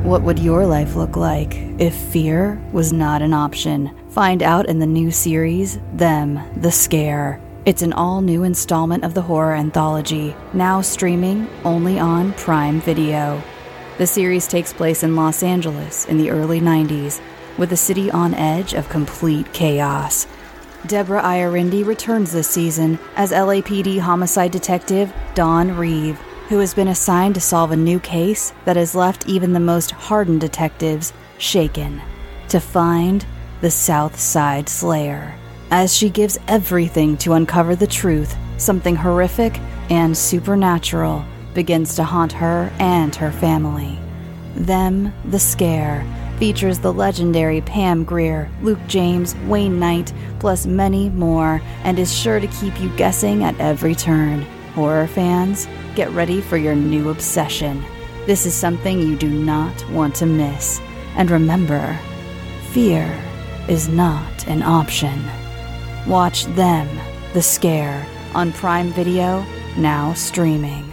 What would your life look like if fear was not an option? Find out in the new series, Them, the Scare. It's an all-new installment of the horror anthology, now streaming only on Prime Video. The series takes place in Los Angeles in the early 90s, with the city on edge of complete chaos. Deborah Iorindi returns this season as LAPD homicide detective Dawn Reeve, who has been assigned to solve a new case that has left even the most hardened detectives shaken, to find the South Side Slayer. As she gives everything to uncover the truth, something horrific and supernatural begins to haunt her and her family. Them, the Scare, features the legendary Pam Grier, Luke James, Wayne Knight, plus many more, and is sure to keep you guessing at every turn. Horror fans, get ready for your new obsession. This is something you do not want to miss. And remember, fear is not an option. Watch Them, the Scare, on Prime Video, now streaming.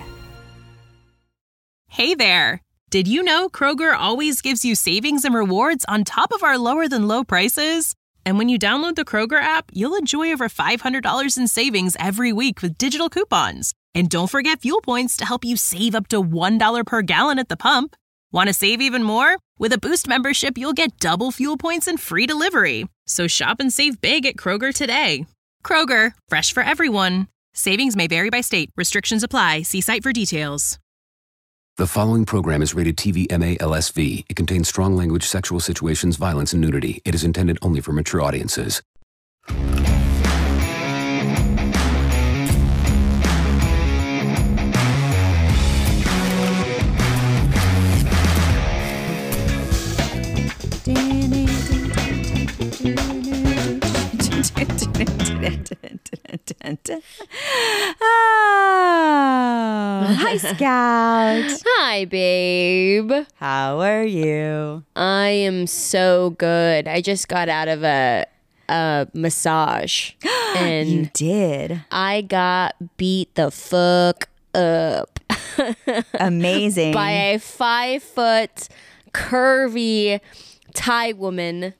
Hey there! Did you know Kroger always gives you savings and rewards on top of our lower-than-low prices? And when you download the Kroger app, you'll enjoy over $500 in savings every week with digital coupons. And don't forget fuel points to help you save up to $1 per gallon at the pump. Want to save even more? With a Boost membership, you'll get double fuel points and free delivery. So shop and save big at Kroger today. Kroger, fresh for everyone. Savings may vary by state. Restrictions apply. See site for details. The following program is rated TV MA-LSV. It contains strong language, sexual situations, violence, and nudity. It is intended only for mature audiences. Hi, Scout. Hi, babe. How are you? I am so good. I just got out of a massage. And you did? I got beat the fuck up. Amazing. By a 5-foot curvy Thai woman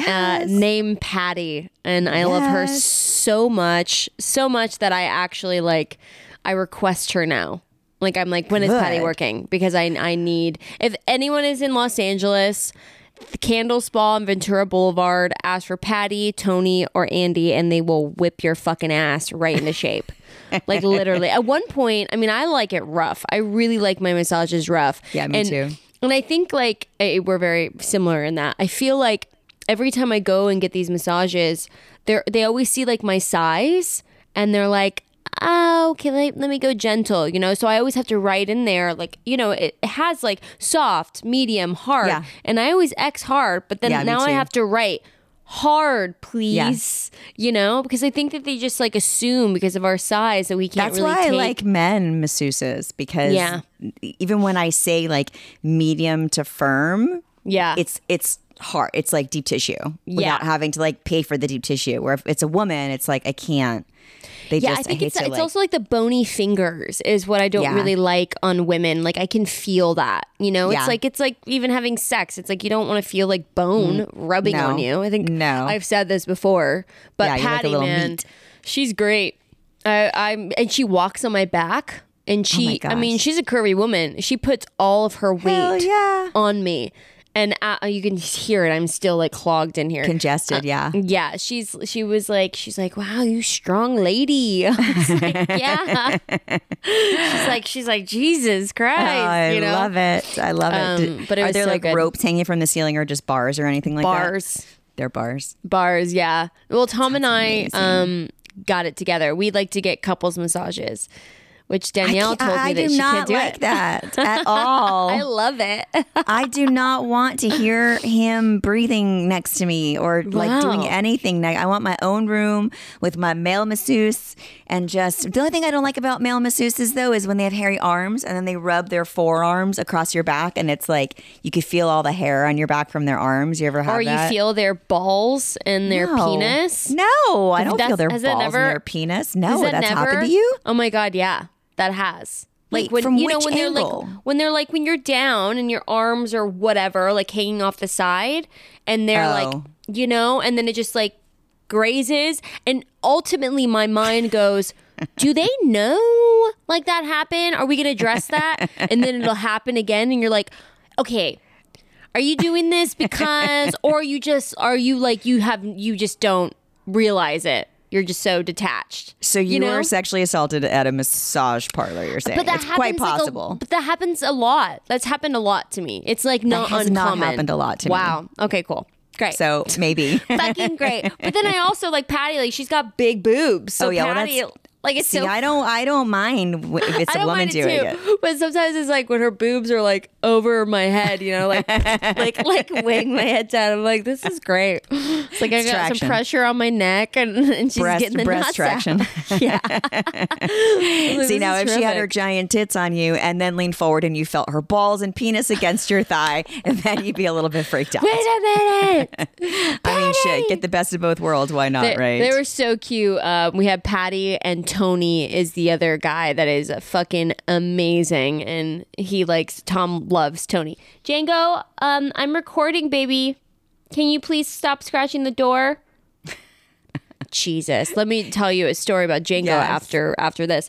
named Patty. And I love her so much that I actually I request her now. I'm like, when is Patty working? Because I need, if anyone is in Los Angeles, the Candle Spa on Ventura Boulevard, ask for Patty, Tony, or Andy, and they will whip your fucking ass right into shape. Literally. At one point, I like it rough. I really like my massages rough. Yeah, me too. And I think we're very similar in that. I feel like every time I go and get these massages, they always see my size, and they're like, oh, okay, let me go gentle, So I always have to write in there, it has soft, medium, hard. Yeah. And I always X hard, but then now I have to write hard, please. Because I think that they just assume because of our size that we can't really take. That's why I like men masseuses, because even when I say medium to firm, it's hard. It's deep tissue without having to pay for the deep tissue. Where if it's a woman, it's I can't. I think it's also the bony fingers is what I don't really like on women. I can feel that, it's like even having sex. It's you don't want to feel bone rubbing on you. I think I've said this before, but Patty, man, meat. She's great. And she walks on my back, and she's a curvy woman. She puts all of her weight on me. And you can hear it. I'm still clogged in here, congested. Yeah. She's like, wow, you strong lady. I was yeah. She's like, Jesus Christ. I love it. I love it. But are there so ropes hanging from the ceiling, or just bars or anything like that? Bars. They're bars. Bars. Yeah. Well, Tom and I got it together. We like to get couples massages. Which Danielle told me that she can't do like that at all. I love it. I do not want to hear him breathing next to me or doing anything. I want my own room with my male masseuse, and just the only thing I don't like about male masseuses though is when they have hairy arms and then they rub their forearms across your back, and it's you could feel all the hair on your back from their arms. You ever have that? Or you feel their balls and their penis? No, I don't feel their balls and their penis. No, that's happened to you? Oh my God, yeah. That has. Like when from you know which when angle? when you're down and your arms or whatever like hanging off the side and they're like you know, and then it just like grazes, and ultimately my mind goes, do they know like that happened? Are we gonna address that? And then it'll happen again and you're like, okay, are you doing this because, or you just you just don't realize it? You're just so detached. So you were sexually assaulted at a massage parlor, you're saying. But that it's quite possible. but that happens a lot. That's happened a lot to me. It's like not has uncommon. not happened a lot to me. Wow. Okay, cool. Great. So maybe. Fucking great. But then I also like Patty, like she's got big boobs. So Patty, like it's so. I don't mind if it's a woman doing it. But sometimes it's like when her boobs are like over my head, you know, like like weighing my head down. I'm like, this is great. It's like I got traction. some pressure on my neck, and she's getting the breast nuts traction. out. Yeah. See, now if she had her giant tits on you and then leaned forward and you felt her balls and penis against your thigh, then you'd be a little bit freaked out. Wait a minute. I mean, shit, get the best of both worlds. Why not, right? They were so cute. We had Patty, and Tony is the other guy that is fucking amazing. And Tom loves Tony. Django, I'm recording, baby. Can you please stop scratching the door? Jesus. Let me tell you a story about Django after this.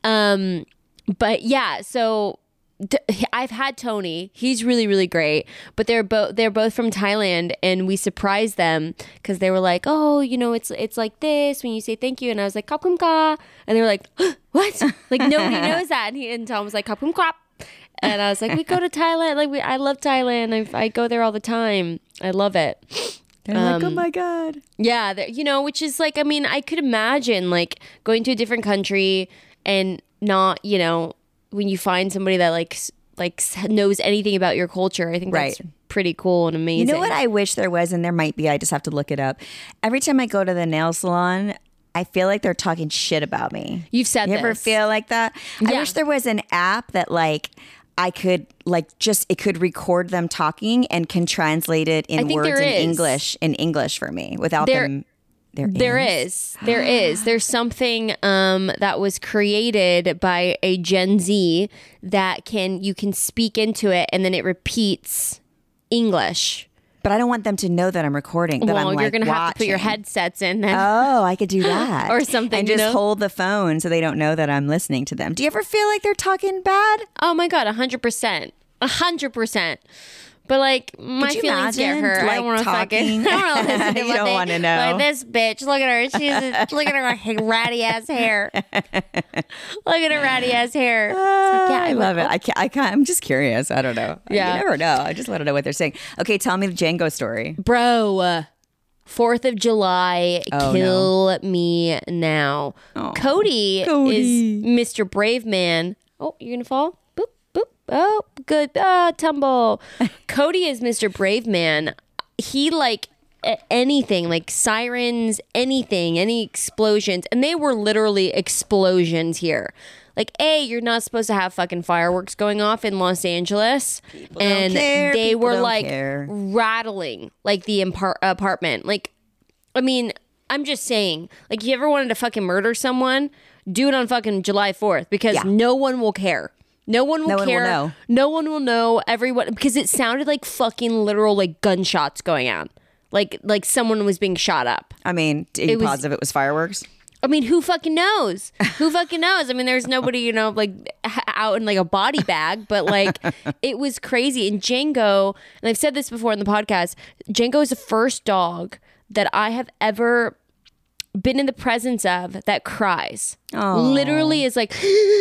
But yeah, so I've had Tony. He's really, really great. But they're both from Thailand, and we surprised them because they were like, "Oh, you know, it's like this when you say thank you." And I was like, "Kap kum ka," and they were like, "What?" Like nobody knows that. And Tom was like, "Kap kum krap," and I was like, "We go to Thailand. Like I love Thailand. I go there all the time. I love it." They're like, oh my God. Yeah, you know, which is like, I mean, I could imagine like going to a different country and not, you know, when you find somebody that like knows anything about your culture. I think that's pretty cool and amazing. You know what I wish there was, and there might be, I just have to look it up. Every time I go to the nail salon, I feel like they're talking shit about me. You've said You this. ever feel like that? Yeah. I wish there was an app that like I could it could record them talking and can translate it in words in English for me without them. There is. There's something that was created by a Gen Z that you can speak into it and then it repeats English. But I don't want them to know that I'm recording. That Well, I'm you're gonna watching. have to put your headsets in then. Oh, I could do that. Or something, And you just know? hold the phone so they don't know that I'm listening to them. Do you ever feel like they're talking bad? Oh my God, 100%. 100%. But like my Could you feelings get imagine, hurt. I don't want to fucking. I don't want to listen to You what don't they- wanna know. Like this bitch. Look at her. Look at her ratty ass hair. Look at her ratty ass hair. It's like, yeah, I love it. I can't. I'm just curious. I don't know. Yeah. You never know. I just want to know what they're saying. Okay, tell me the Django story. Bro, 4th of July, kill me now. Cody is Mr. Brave Man. Oh, you're gonna fall? Boop, boop. Oh, good. Tumble. Cody is Mr. Brave Man. He like anything, like sirens, anything, any explosions. And they were literally explosions here. Like, you're not supposed to have fucking fireworks going off in Los Angeles. And they were like rattling like the apartment. Like, I mean, I'm just saying, like, if you ever wanted to fucking murder someone, do it on fucking July 4th because no one will care. No one will care. Know. No one will know. Everyone, because it sounded like fucking literal like gunshots going on. Like someone was being shot up. I mean, are you positive it was fireworks? I mean, who fucking knows? Who fucking knows? I mean, there's nobody, you know, like out in like a body bag, but like it was crazy. And Django, and I've said this before in the podcast, Django is the first dog that I have ever been in the presence of that cries. Literally is like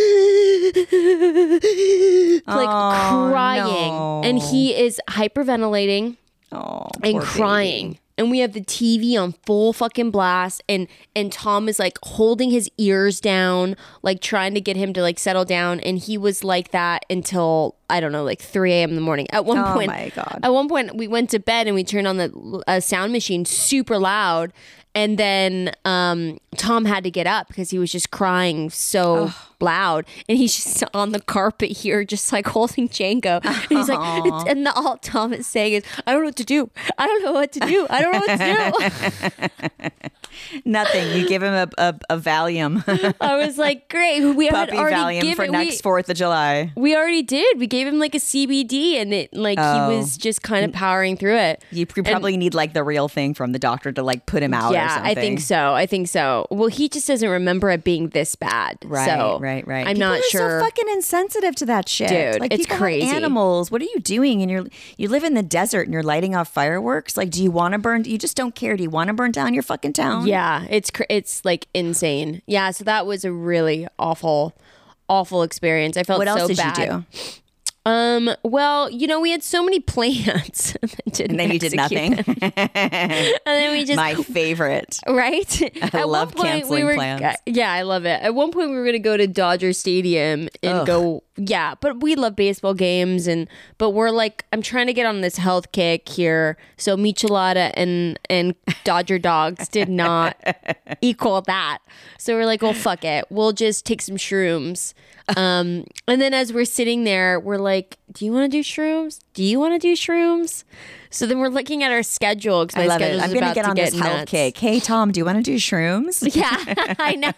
crying. No. And he is hyperventilating and crying. Baby. And we have the TV on full fucking blast, and Tom is like holding his ears down, like trying to get him to like settle down. And he was like that until, I don't know, like 3 a.m. in the morning. At one point, my God. At one point, we went to bed and we turned on the sound machine super loud. And then Tom had to get up because he was just crying so loud, and he's just on the carpet here, just like holding Django. And he's like, and all Tom is saying is, I don't know what to do. I don't know what to do. I don't know what to do. Nothing. You give him a Valium. I was like, great. We had Puppy already Valium given for next 4th of July. We already did. We gave him like a CBD, and it like he was just kind of powering through it. You probably need like the real thing from the doctor to like put him out. Yeah, or something. I think so. Well, he just doesn't remember it being this bad. Right, so right. I'm people not are sure. So fucking insensitive to that shit, dude. Like, it's people crazy. Have animals. What are you doing? And you live in the desert and you're lighting off fireworks. Like, do you want to burn? You just don't care. Do you want to burn down your fucking town? Yeah, it's like insane. Yeah, so that was a really awful experience. I felt What else so did bad. you do? Well, we had so many plans and then you did nothing. And then we just my favorite. Right? I love canceling plans. Yeah, I love it. At one point we were going to go to Dodger Stadium and go, yeah, but we love baseball games but we're like, I'm trying to get on this health kick here. So Michelada and Dodger dogs did not equal that. So we're like, well, fuck it. We'll just take some shrooms. And then as we're sitting there, we're like, do you want to do shrooms? Do you want to do shrooms? So then we're looking at our schedule. I love it. I'm going to get on this health kick. Hey, Tom, do you want to do shrooms? Yeah, I know.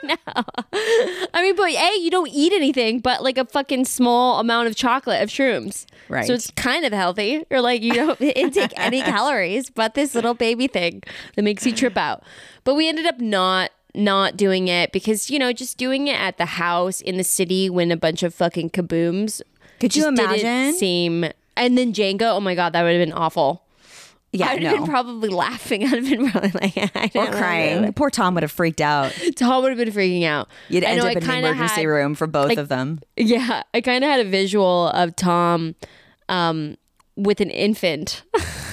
I mean, but A, you don't eat anything but like a fucking small amount of chocolate of shrooms. Right. So it's kind of healthy. Or like you don't intake any calories but this little baby thing that makes you trip out. But we ended up not doing it because, just doing it at the house in the city when a bunch of fucking kabooms. Could you imagine? And then Django, oh my God, that would have been awful. Yeah, I'd have been probably laughing. I'd have been probably like, or crying. Poor Tom would have freaked out. Tom would have been freaking out. You'd end up in the emergency room for both of them. Yeah, I kind of had a visual of Tom with an infant.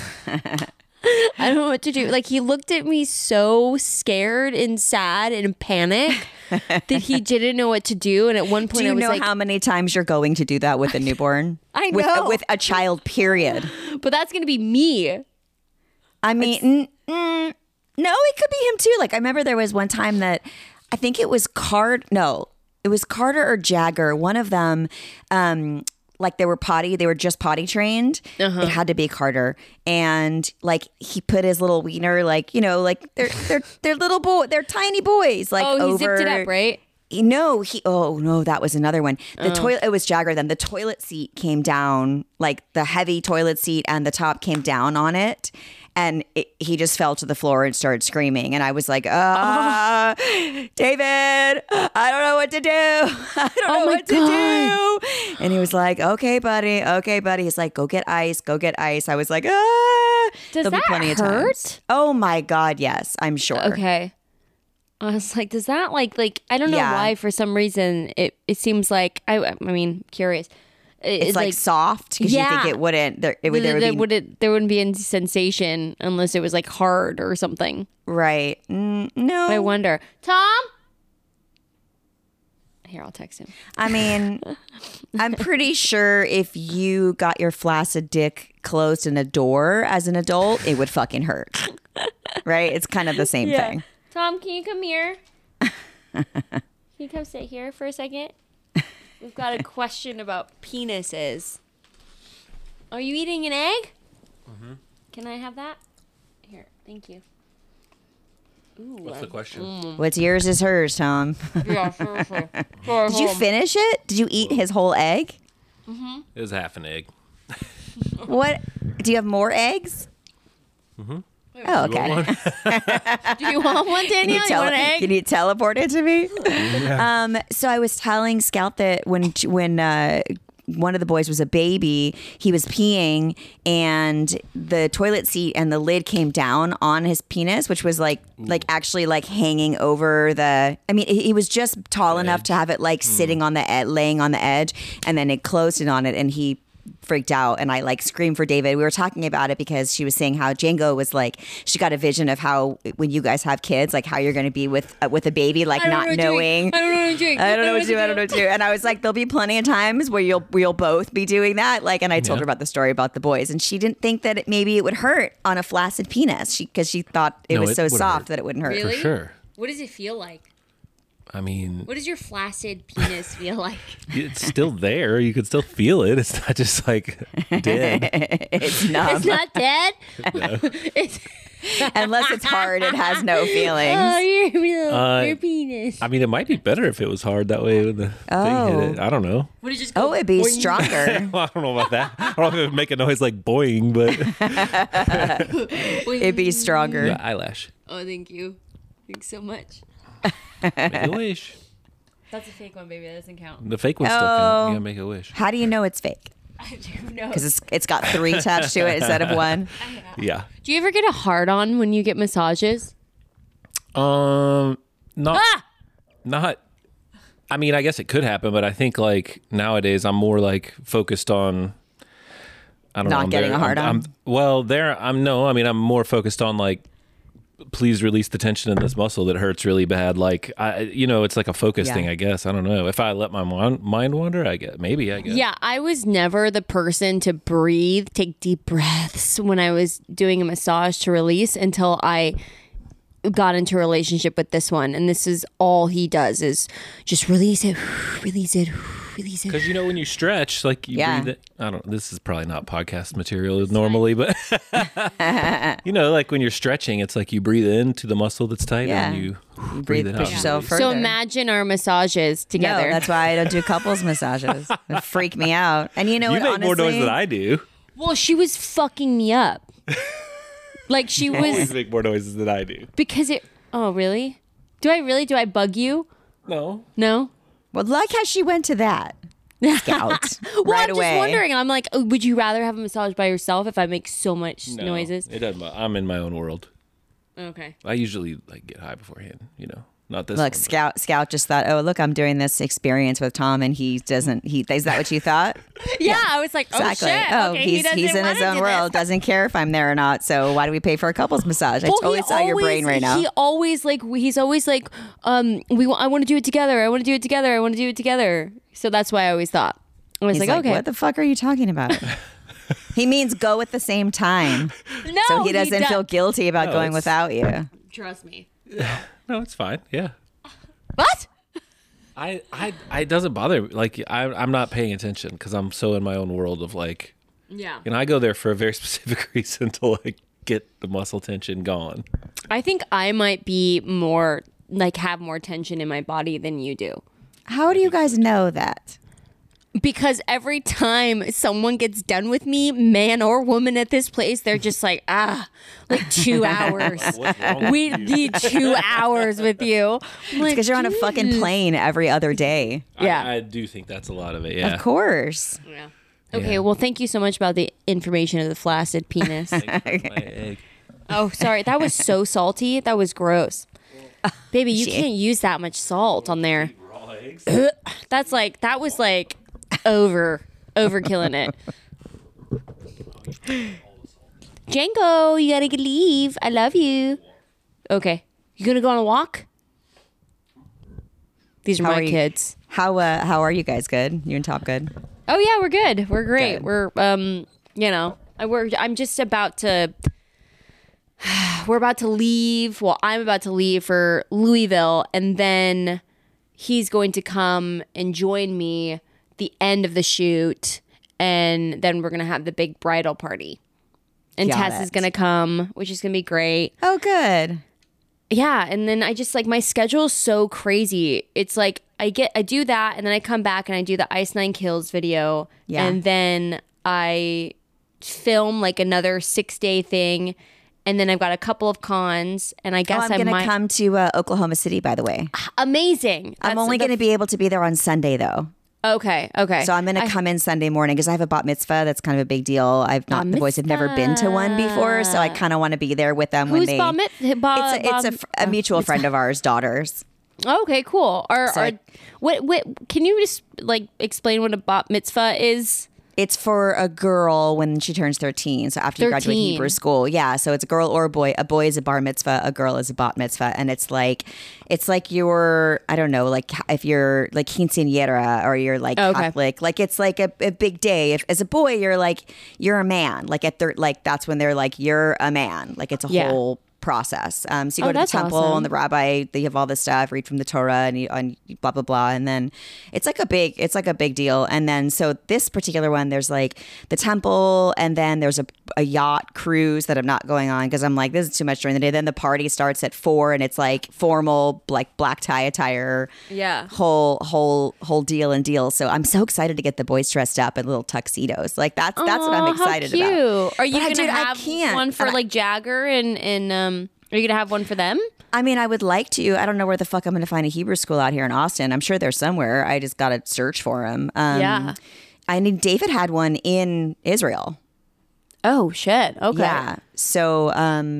I don't know what to do. Like, he looked at me so scared and sad and in panic that he didn't know what to do. And at one point, do you I was know like, how many times you're going to do that with a newborn? I know. With a child, period. But that's going to be me. I mean, no, it could be him too. Like, I remember there was one time that I think it was Carter or Jagger. One of them, like they were just potty trained. Uh-huh. It had to be Carter. And like he put his little wiener, like, like they're little they're tiny boys. Like, he zipped it up, right? No, that was another one. The toilet, it was Jagger then. The toilet seat came down, like the heavy toilet seat and the top came down on it. And he just fell to the floor and started screaming. And I was like, David, I don't know what to do. I don't know what to do. And he was like, okay, buddy. He's like, go get ice. I was like, Does that plenty hurt? Of times. Oh my God, yes, I'm sure. Okay. I was like, does that like I don't know why for some reason it seems like I mean, curious. It's like soft because you think it wouldn't. There wouldn't be any sensation unless it was like hard or something. Right? No. I wonder. Tom. Here, I'll text him. I mean, I'm pretty sure if you got your flaccid dick closed in a door as an adult, it would fucking hurt. Right? It's kind of the same thing. Tom, can you come here? Can you come sit here for a second? We've got a question about penises. Are you eating an egg? Mm-hmm. Can I have that? Here, thank you. Ooh, what's the question? What's yours is hers, Tom. Yeah, seriously. Did you finish it? Did you eat his whole egg? Mm-hmm. It was half an egg. What? Do you have more eggs? Mm-hmm. Oh, okay. Do you want one, Daniel? You want an egg? Can you teleport it to me? Yeah. So I was telling Scout that when one of the boys was a baby, he was peeing and the toilet seat and the lid came down on his penis, which was like actually like hanging over he was just tall enough to have it like sitting on the laying on the edge, and then it closed it on it, and he freaked out, and I like screamed for David. We were talking about it because she was saying how Django was like, she got a vision of how when you guys have kids, like how you're going to be with a baby, like not knowing. I don't know what to do. I don't know what to do. And I was like, there'll be plenty of times where you'll both be doing that. Like, and I told her about the story about the boys, and she didn't think that maybe it would hurt on a flaccid penis because she thought it was so soft that it wouldn't hurt. Really? For sure. What does it feel like? I mean, What does your flaccid penis feel like? it's still there. You could still feel it. It's not just like dead. It's numb. It's not dead. It's Unless it's hard, it has no feelings. your penis. I mean, it might be better if it was hard that way when the thing hit it. I don't know. Would it just go Oh, it'd be boing? stronger. Well, I don't know about that. I don't know if it would make a noise like boing, but It'd be stronger. yeah, eyelash. Oh, thank you. Thanks so much. Make a wish. That's a fake one, baby. That doesn't count. The fake one still count. You gotta make a wish. How do you know it's fake? I do know. Because it's got 3 attached to it instead of 1. Yeah. Do you ever get a hard on when you get massages? Not. I mean, I guess it could happen, but I think like nowadays I'm more like focused on. I don't know. Not getting a hard on? I'm more focused on like, please release the tension in this muscle that hurts really bad. Like, it's like a focus thing, I guess. I don't know. If I let my mind wander, I guess. Yeah, I was never the person to breathe, take deep breaths when I was doing a massage to release until I got into a relationship with this one. And this is all he does is just release it, release it, release it. Because when you stretch, like you breathe it. I don't. This is probably not podcast material normally, but like when you're stretching, it's like you breathe into the muscle that's tight and you breathe it push out. yourself further. So imagine our massages together. No, that's why I don't do couples massages. It freak me out. And you know You what? make more noise honestly, than I do. Well, she was fucking me up. Like she You always was make more noises than I do. because it. Oh, really? Do I bug you? No. No. Well, like how she went to that. Scout. Well, right I'm away. just wondering. I'm like, oh, would you rather have a massage by yourself if I make so much No, noises? It doesn't. I'm in my own world. Okay. I usually like get high beforehand. Not this. Look, one, Scout just thought, oh, look, I'm doing this experience with Tom, and he doesn't. Is that what you thought? Yeah, I was like, oh Exactly. shit. Oh, Okay, he's doesn't in wanna his own do world. this. Doesn't care if I'm there or not. So why do we pay for a couples massage? I totally saw your brain right now. He's always like, I want to do it together. I want to do it together. I want to do it together. So that's why I always thought. I was He's like, okay. what the fuck are you talking about? He means go at the same time, No, so he doesn't feel guilty about No, going it's- without you. Trust me. No, it's fine. Yeah. What? It doesn't bother me. Like I'm not paying attention because I'm so in my own world of like, Yeah. I go there for a very specific reason to like get the muscle tension gone. I think I might be more like have more tension in my body than you do. How do you guys know that? Because every time someone gets done with me, man or woman at this place, they're just like, like 2 hours. What's wrong with We you? need 2 hours with you. Because you're on a fucking plane every other day. Yeah. I do think that's a lot of it. Yeah. Of course. Yeah. Okay, well, thank you so much about the information of the flaccid penis. My egg. Oh, sorry. That was so salty. That was gross. Baby, you can't use that much salt on there. Raw eggs. That was like overkilling it. Django, you gotta leave. I love you. Okay. You gonna go on a walk? These are How my are you- kids. How are you guys? Good? You and Top good? Oh yeah, we're good. We're great. Good. We're I'm just about to we're about to leave. Well, I'm about to leave for Louisville, and then he's going to come and join me the end of the shoot, and then we're gonna have the big bridal party. And Got Tess is it. gonna come, which is gonna be great. Oh, good. Yeah, and then I just like my schedule is so crazy. It's like I do that, and then I come back and I do the Ice Nine Kills video, Yeah. and then I film like another 6-day thing, and then I've got a couple of cons, and I guess I'm going to come to Oklahoma City, by the way. amazing. I'm only going to be able to be there on Sunday, though. Okay. So I'm going to come in Sunday morning because I have a bat mitzvah. That's kind of a big deal. The boys have never been to one before, so I kind of want to be there with them when Who's they. It's a mutual friend of ours, daughters. Okay, cool. So What? Can you just like explain what a bat mitzvah is? It's for a girl when she turns 13. So after you graduate 13. Hebrew school. Yeah. So it's a girl or a boy. A boy is a bar mitzvah. A girl is a bat mitzvah. And it's like your, I don't know, like if you're like quinceañera or you're like Okay. Catholic, like it's like a big day. If as a boy, you're a man. Like that's when they're like, you're a man. Like it's a Yeah. whole process. So you go to the that's temple awesome. and the rabbi, they have all this stuff, read from the Torah and blah, blah, blah. And then it's like a big deal. And then, so this particular one, there's like the temple and then there's a yacht cruise that I'm not going on because I'm like, this is too much during the day. Then the party starts at 4 and it's like formal, like black tie attire. Yeah. Whole deal. So I'm so excited to get the boys dressed up in little tuxedos. Like that's what I'm excited how cute. about. Are you But, going to I have can't. one for And like Jagger and are you going to have one for them? I mean, I would like to. I don't know where the fuck I'm going to find a Hebrew school out here in Austin. I'm sure there's somewhere. I just got to search for them. Yeah. I mean, David had one in Israel. Oh shit. Okay. Yeah. So,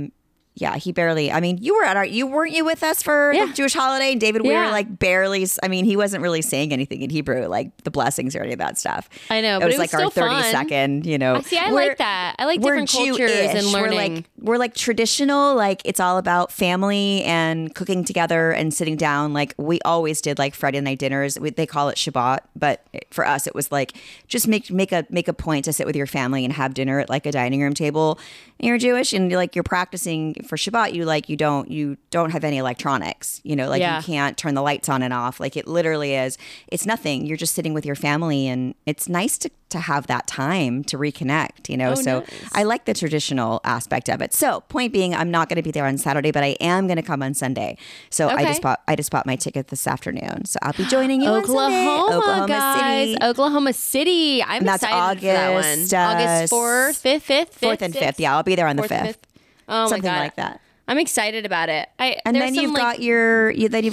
yeah, he barely. I mean, you weren't you with us for the Jewish holiday? And David, we Yeah. were like barely. I mean, he wasn't really saying anything in Hebrew, like the blessings or any of that stuff. I know, It but was it was like our still 30 fun. second. You know, See, I like that. I like we're different cultures and Jewish. learning. We're like traditional. Like it's all about family and cooking together and sitting down. Like we always did, like Friday night dinners. They call it Shabbat, but for us, it was like just make a point to sit with your family and have dinner at like a dining room table. And you're Jewish and like you're practicing for Shabbat. You don't have any electronics. You know, like Yeah. you can't turn the lights on and off. Like it literally is. It's nothing. You're just sitting with your family, and it's nice to have that time to reconnect. You know, so nice. I like the traditional aspect of it. So point being, I'm not going to be there on Saturday, but I am going to come on Sunday. So Okay. I just bought my ticket this afternoon. So I'll be joining you Oklahoma, on Sunday. guys. City. Oklahoma City. I'm And that's excited for that one. August, August 4th, 5th, 5th, 4th and 5th. Yeah, I'll be there on the 4th and 5th. Oh my Something God. like that. I'm excited about it. And then you've got you're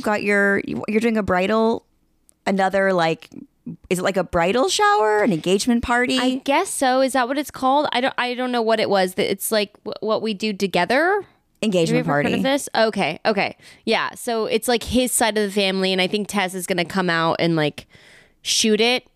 doing a bridal, another like, is it like a bridal shower, an engagement party? I guess so. Is that what it's called? I don't know what it was. It's like what we do together. Have you engagement ever heard party. of this? Okay. Yeah. So it's like his side of the family, and I think Tess is gonna come out and like shoot it.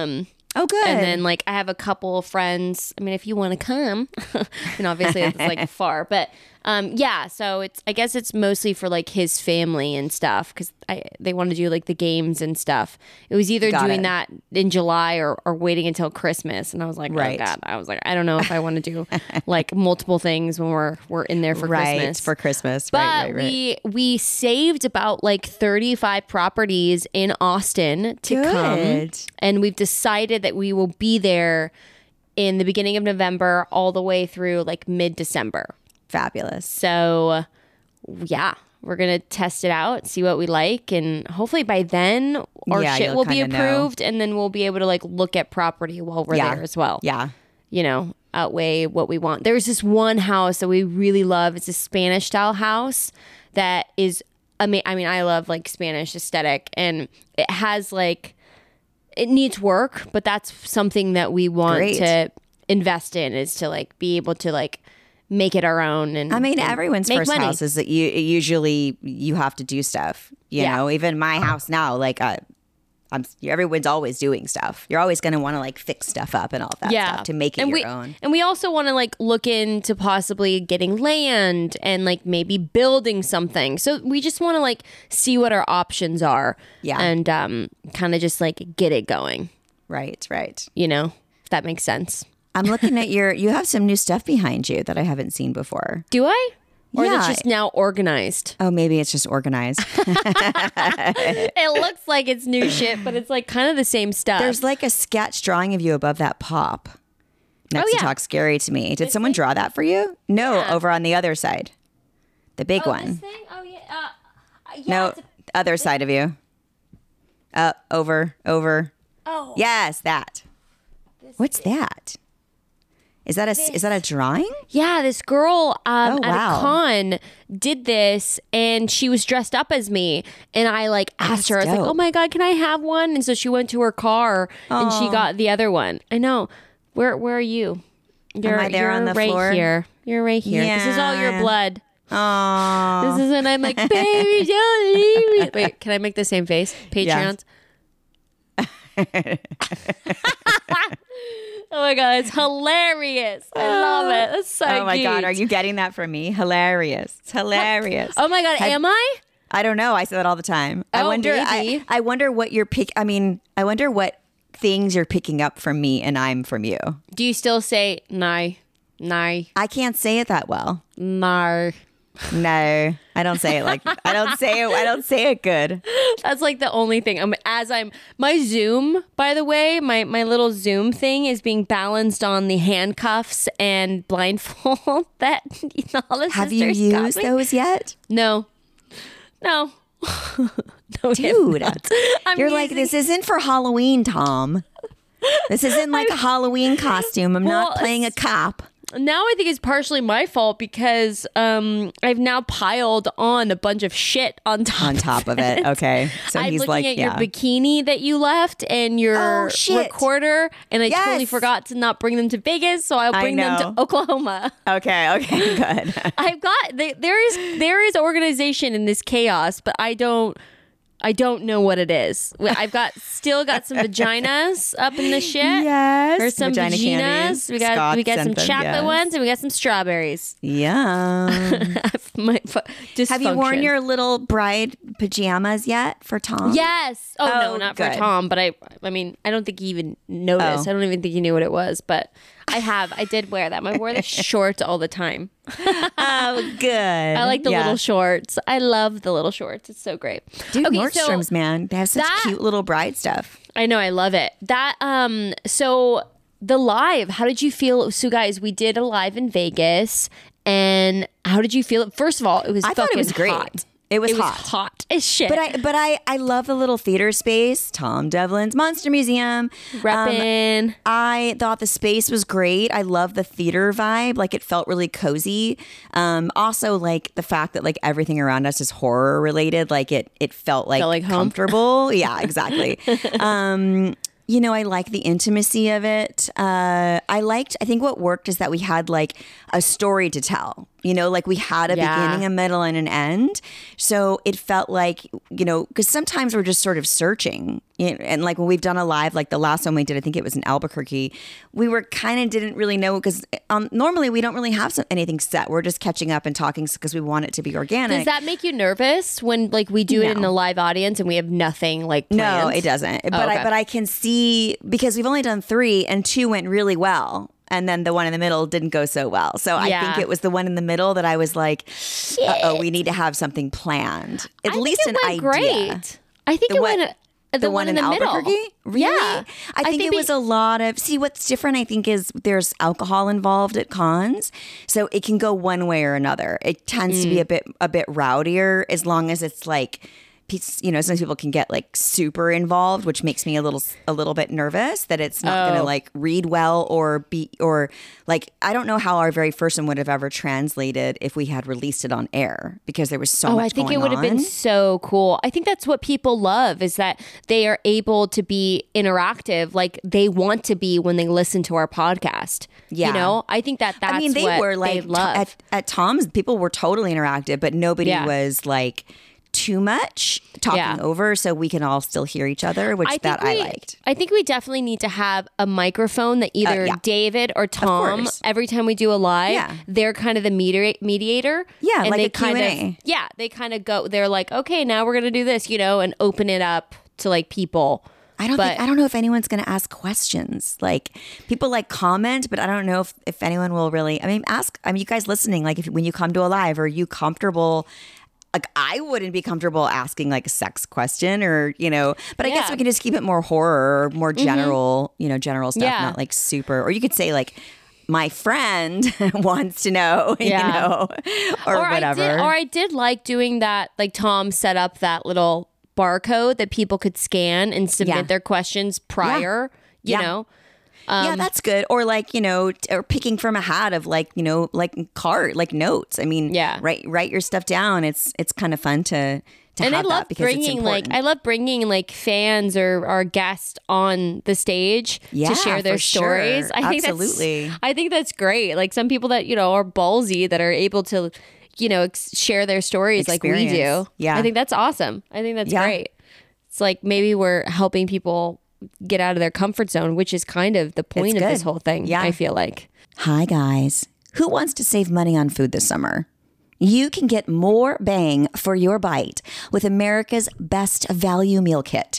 Oh, good. And then like I have a couple of friends. I mean, if you want to come, and obviously it's like far, but yeah. So I guess it's mostly for like his family and stuff because they want to do like the games and stuff. It was either Got doing it. that in July or waiting until Christmas, and I was like, Right. oh God, I was like, I don't know if I want to do like multiple things when we're in there for right Christmas. for Christmas. But right. we saved about like 35 properties in Austin to come, Good. and we've decided that we will be there in the beginning of November all the way through like mid-December. Fabulous. So yeah, we're gonna test it out, see what we like, and hopefully by then our Yeah, shit you'll will be kinda know. approved, and then we'll be able to like look at property while we're Yeah. there as well. Yeah. You know, outweigh what we want. There's this one house that we really love. It's a Spanish style house that is I mean, I love like Spanish aesthetic, and it has like, it needs work, but that's something that we want Great. to invest in, is to like be able to like make it our own. And I mean, and everyone's make first money. house is that you have to do stuff. You Yeah. know, even my house now, like everyone's always doing stuff. You're always going to want to like fix stuff up and all that stuff to make it and your own. And we also want to like look into possibly getting land and like maybe building something. So we just want to like see what our options are. Yeah. And kind of just like get it going, Right, right. you know, if that makes sense. I'm looking at you have some new stuff behind you that I haven't seen before. Do I? Or is Yeah. it just now organized? Oh, maybe it's just organized. It looks like it's new shit, but it's like kind of the same stuff. There's like a sketch drawing of you above that pop next yeah. to Talk Scary to Me. Did someone draw that for you? No, over on the other side. The big one. This thing? Oh, yeah. No, other side of you. Over. Oh. Yes, that. What's that? Is that a drawing? Yeah, this girl at wow. a con did this, and she was dressed up as me. And I like asked her, I was like, dope. "Oh my God, can I have one?" And so she went to her car and she got the other one. I know. Where are you? You're, I there on you're the right floor? here. You're right here. This is all your Yeah. blood. Oh, This is when I'm like, baby, don't leave me. Wait, can I make the same face? Patreons. Oh my God, it's hilarious. I love it. That's so oh my God, cute. are you getting that from me? Hilarious. It's hilarious. Oh my God, am I? I don't know. I say that all the time. I Oh, wonder. maybe. I wonder what you're I wonder what things you're picking up from me and I'm from you. Do you still say no? I can't say it that well. No. No, I don't say it like I don't say it good. That's like the only thing. My Zoom, by the way, my little Zoom thing is being balanced on the handcuffs and blindfold that all the Have you sisters got used me. those yet? No. No, Dude, I'm you're like, using- this isn't for Halloween, Tom. This isn't like a Halloween costume. I'm not Well, playing a cop. Now I think it's partially my fault because I've now piled on a bunch of shit on top of it. Okay. So I'm he's looking like, at yeah. your bikini that you left and your Oh, shit. recorder, and I totally Yes. forgot to not bring them to Vegas, so I'll I bring them to know. Oklahoma. Okay, good. I've got there is organization in this chaos, but I don't know what it is. I've still got some vaginas up in the shit. Yes. Or some Vagina candy. vaginas. We got Scott some sent them, chocolate yes. ones and we got some strawberries. Yeah. Have you worn Dysfunction. your little bride pajamas yet for Tom? Yes. Oh, no, Oh, not good. for Tom, but I mean, I don't think he even noticed. Oh. I don't even think he knew what it was, but I did wear them. I wore the shorts all the time. Oh, good. I like the Yeah. little shorts. I love the little shorts. It's so great. Dude, Okay, Nordstrom's, man. They have such that- cute little bride stuff. I know, I love it. So the live, how did you feel? So guys, we did a live in Vegas, and how did you feel? First of all, it was I thought it fucking was great. hot. It was hot as shit. But I love the little theater space, Tom Devlin's Monster Museum. Reppin'. I thought the space was great. I love the theater vibe. Like, it felt really cozy. Also, like the fact that like everything around us is horror related. Like it felt like like home. comfortable. Yeah, exactly. You know, I like the intimacy of it. I think what worked is that we had like a story to tell. You know, like we had a Yeah. beginning, a middle, and an end. So it felt like, you know, because sometimes we're just sort of searching. And like when we've done a live, like the last one we did, I think it was in Albuquerque, we were kind of didn't really know because normally we don't really have anything set. We're just catching up and talking because we want it to be organic. Does that make you nervous when like we do it in No. a live audience and we have nothing like No, planned? it doesn't. Oh, But okay. I can see because we've only done 3 and 2 went really well. And then the one in the middle didn't go so well. So I Yeah. think it was the one in the middle that I was like, uh-oh, we need to have something planned. At least think an it went idea. great. I think The it what- went The one in the middle. Albuquerque? Really? Yeah. I think it was a lot of, see, what's different, I think, is there's alcohol involved at cons. So it can go one way or another. It tends to be a bit rowdier as long as it's like, you know, some people can get like super involved, which makes me a little bit nervous that it's not going to like read well or like, I don't know how our very first one would have ever translated if we had released it on air because there was so much I think going it would have been on. so cool. I think that's what people love is that they are able to be interactive like they want to be when they listen to our podcast. Yeah. You know, I think that's I mean, they what were like they love. at Tom's. People were totally interactive, but nobody Yeah. was like too much talking Yeah. over, so we can all still hear each other, which I liked. I think we definitely need to have a microphone that either yeah. David or Tom, course. every time we do a live, Yeah. they're kind of the mediator. Yeah, and like they a kind Q&A. of they kind of go. They're like, okay, now we're gonna do this, you know, and open it up to like people. I don't know if anyone's going to ask questions. Like people like comment, but I don't know if anyone will really. I mean, you guys listening, like when you come to a live, are you comfortable? Like I wouldn't be comfortable asking like a sex question or, you know, but I guess Yeah. we can just keep it more horror or more general, you know, general stuff, Yeah. not like super, or you could say like, my friend wants to know, Yeah. you know, or whatever. I did like doing that. Like Tom set up that little barcode that people could scan and submit Yeah. their questions prior. You Yeah. know. Yeah, that's good. Or like, you know, or picking from a hat of like, you know, like notes. I mean, Yeah. write your stuff down. It's kind of fun to And I have love that because it's bringing important. like fans or our guests on the stage Yeah, to share their for sure. stories. Absolutely. I think that's great. Like some people that, you know, are ballsy that are able to, you know, share their stories like we do. Experience. Yeah. I think that's awesome. I think that's Yeah. great. It's like maybe we're helping people get out of their comfort zone, which is kind of the point It's of this good. whole thing. Yeah. I feel like. Hi, guys. Who wants to save money on food this summer? You can get more bang for your bite with America's Best Value Meal Kit.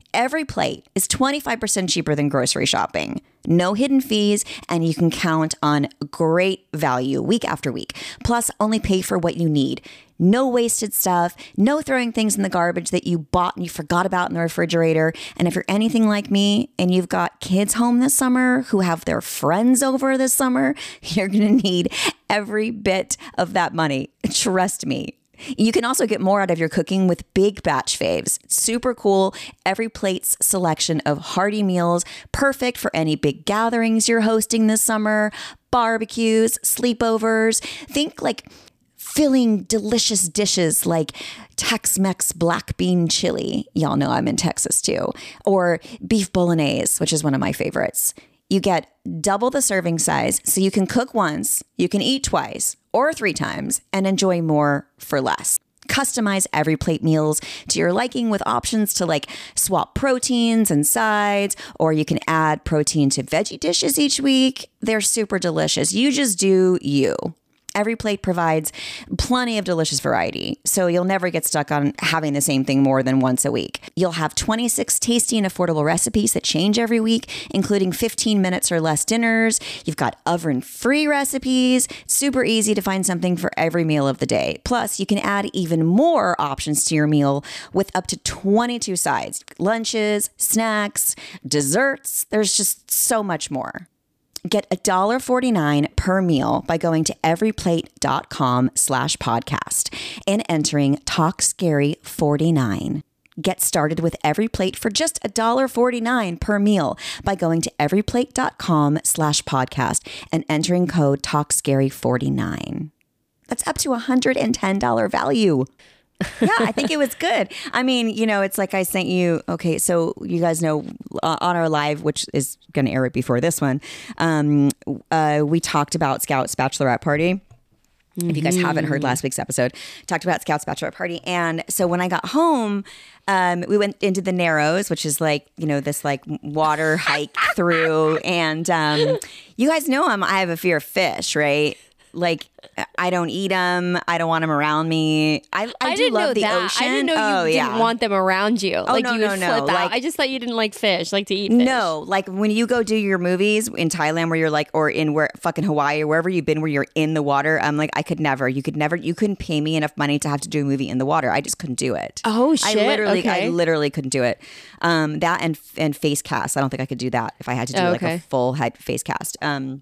Every plate is 25% cheaper than grocery shopping. No hidden fees, and you can count on great value week after week. Plus, only pay for what you need. No wasted stuff, no throwing things in the garbage that you bought and you forgot about in the refrigerator. And if you're anything like me and you've got kids home this summer who have their friends over this summer, you're going to need every bit of that money. Trust me. You can also get more out of your cooking with Big Batch Faves. Super cool. Every plate's selection of hearty meals, perfect for any big gatherings you're hosting this summer, barbecues, sleepovers. Think like filling delicious dishes like Tex-Mex black bean chili. Y'all know I'm in Texas too. Or beef bolognese, which is one of my favorites. You get double the serving size, so you can cook once, you can eat twice or 3 times, and enjoy more for less. Customize every plate meals to your liking with options to like swap proteins and sides, or you can add protein to veggie dishes each week. They're super delicious. You just do you. Every plate provides plenty of delicious variety, so you'll never get stuck on having the same thing more than once a week. You'll have 26 tasty and affordable recipes that change every week, including 15 minutes or less dinners. You've got oven-free recipes. Super easy to find something for every meal of the day. Plus, you can add even more options to your meal with up to 22 sides, lunches, snacks, desserts. There's just so much more. Get $1.49 per meal by going to everyplate.com/podcast and entering TalkScary49. Get started with Every Plate for just $1.49 per meal by going to everyplate.com/podcast and entering code TalkScary49. That's up to $110 value. Yeah, I think it was good. I mean, you know, it's like I sent you. Okay, so you guys know on our live, which is going to air it before this one, we talked about Scout's bachelorette party. If you guys haven't heard last week's episode, talked about Scout's bachelorette party. And so when I got home, we went into the Narrows, which is like, you know, this like water hike through. And you guys know I have a fear of fish, right? Like, I don't eat them. I don't want them around me. I do love the ocean. I didn't know you didn't want them around you. Like, no, you would flip out. Like, I just thought you didn't like fish, like to eat fish. No, like when you go do your movies in Thailand where you're like, or in where fucking Hawaii or wherever you've been where you're in the water, I'm like, I could never. You couldn't pay me enough money to have to do a movie in the water. I just couldn't do it. Oh, shit. I literally couldn't do it. That and face cast. I don't think I could do that if I had to do like a full head face cast.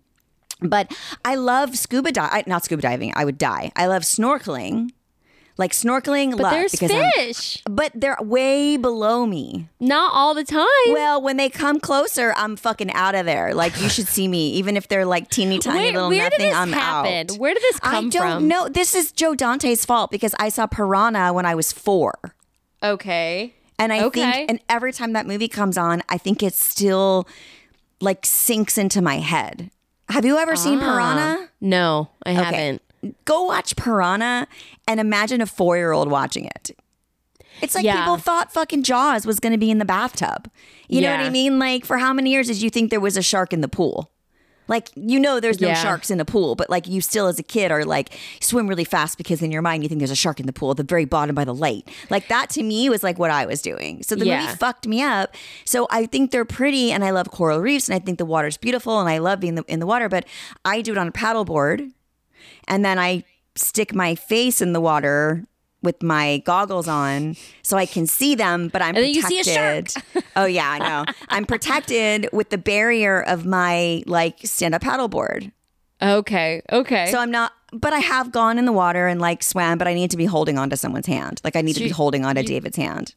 But I love not scuba diving. I would die. I love snorkeling. Like snorkeling, but there's fish. But they're way below me. Not all the time. Well, when they come closer, I'm fucking out of there. Like, you should see me. Even if they're like teeny tiny little nothing, I'm out. Where did this come from? I don't know. This is Joe Dante's fault because I saw Piranha when I was 4. Okay. And I think, and every time that movie comes on, I think it still like sinks into my head. Have you ever seen Piranha? No, I haven't. Go watch Piranha and imagine a 4-year-old watching it. It's like people thought fucking Jaws was going to be in the bathtub. You know what I mean? Like, for how many years did you think there was a shark in the pool? Like, you know there's no sharks in the pool, but like you still as a kid are like swim really fast because in your mind you think there's a shark in the pool at the very bottom by the light. Like, that to me was like what I was doing. So the movie fucked me up. So I think they're pretty and I love coral reefs and I think the water's beautiful and I love being in the water, but I do it on a paddleboard and then I stick my face in the water with my goggles on so I can see them, but I'm protected. And then you see a shark. Oh yeah, I know. I'm protected with the barrier of my like stand-up paddleboard. Okay. So I'm not, but I have gone in the water and like swam, but I need to be holding onto someone's hand. Like I need to be holding onto David's hand.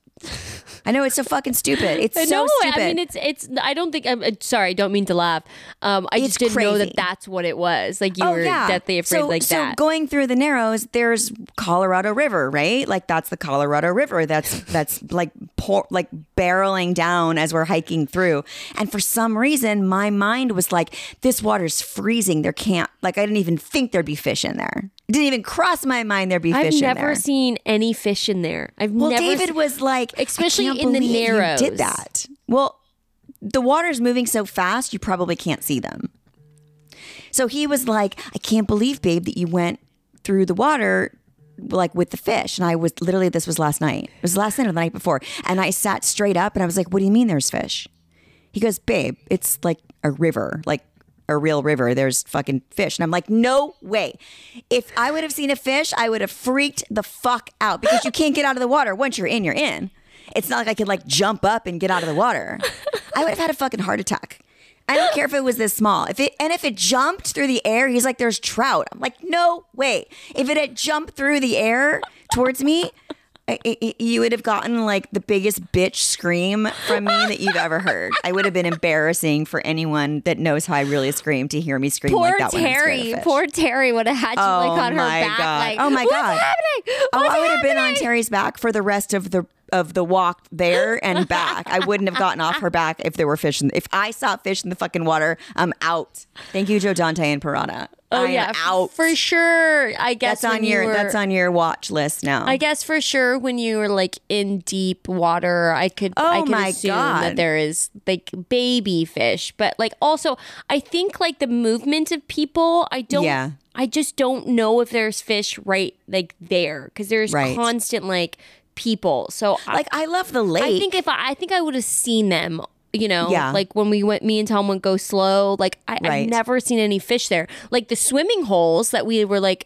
I know, it's so fucking stupid. It's so stupid. I mean, it's. I don't think. I'm sorry. I don't mean to laugh. I just didn't know that that's what it was. Like you were deathly afraid that. So going through the Narrows, there's Colorado River, right? Like that's the Colorado River. That's like barreling down as we're hiking through. And for some reason, my mind was like, this water's freezing. There can't. Like I didn't even think there'd be fish in there. It didn't even cross my mind there'd be fish in there. I've never seen any fish in there. David was like, especially in the Narrows. You did that. Well, the water's moving so fast, you probably can't see them. So he was like, I can't believe, babe, that you went through the water like with the fish. And I was literally, this was last night. It was last night or the night before. And I sat straight up and I was like, what do you mean there's fish? He goes, babe, it's like a river, like a real river. There's fucking fish. And I'm like, no way. If I would have seen a fish, I would have freaked the fuck out because you can't get out of the water. Once you're in, you're in. It's not like I could like jump up and get out of the water. I would have had a fucking heart attack. I don't care if it was this small. If it jumped through the air, he's like, there's trout. I'm like, no way. If it had jumped through the air towards me, you would have gotten like the biggest bitch scream from me that you've ever heard. I would have been embarrassing for anyone that knows how I really scream to hear me scream like that. Poor Terry would have had you like on her back. Like, oh my God. What's happening? I would have been on Terry's back for the rest of the walk there and back. I wouldn't have gotten off her back if there were fish. If I saw fish in the fucking water, I'm out. Thank you, Joe Dante and Piranha. Oh I am out for sure. I guess that's on your watch list now. I guess for sure when you were like in deep water, I could assume that there is like baby fish, but like also I think like the movement of people, I just don't know if there's fish right like there because there's constant like people. So I love the lake. I think I would have seen them. You know, like when me and Tom would go slow, like I've never seen any fish there. Like the swimming holes that we were like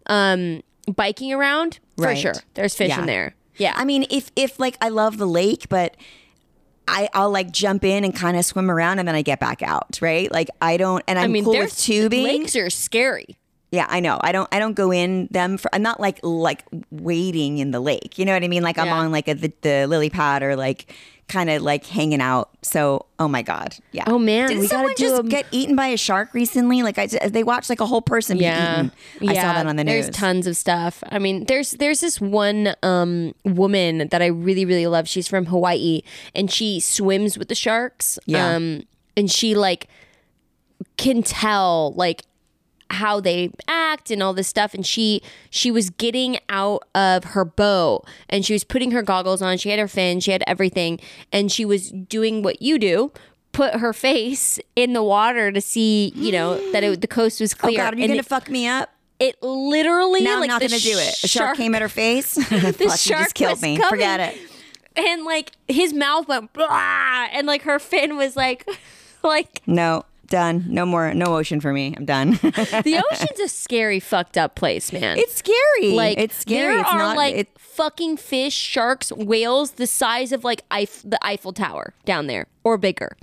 biking around, for sure. There's fish in there. Yeah. I mean, if like I love the lake, but I'll like jump in and kind of swim around and then I get back out, right? Like I don't, and I'm cool with tubing. Lakes are scary. Yeah, I know. I don't go in them I'm not like wading in the lake. You know what I mean? Like I'm on like the lily pad or like kind of like hanging out. So, oh my God. Yeah. Oh man. Did someone just get eaten by a shark recently? Like they watched like a whole person be eaten. I saw that on the news. There's tons of stuff. I mean, there's this one woman that I really, really love. She's from Hawaii and she swims with the sharks. Yeah. And she like can tell like how they act and all this stuff, and she was getting out of her boat and she was putting her goggles on, she had her fin, she had everything, and she was doing what you do, put her face in the water to see, you know, that the coast was clear. Oh God, are you gonna fuck me up? It literally no, like I'm not gonna do it. A shark came at her face. The shark just killed me. Coming. Forget it. And like his mouth went blah, and like her fin was like no. Done. No more. No ocean for me. I'm done. The ocean's a scary, fucked up place, man. It's scary. Like it's scary. There are like fucking fish, sharks, whales the size of like the Eiffel Tower down there or bigger.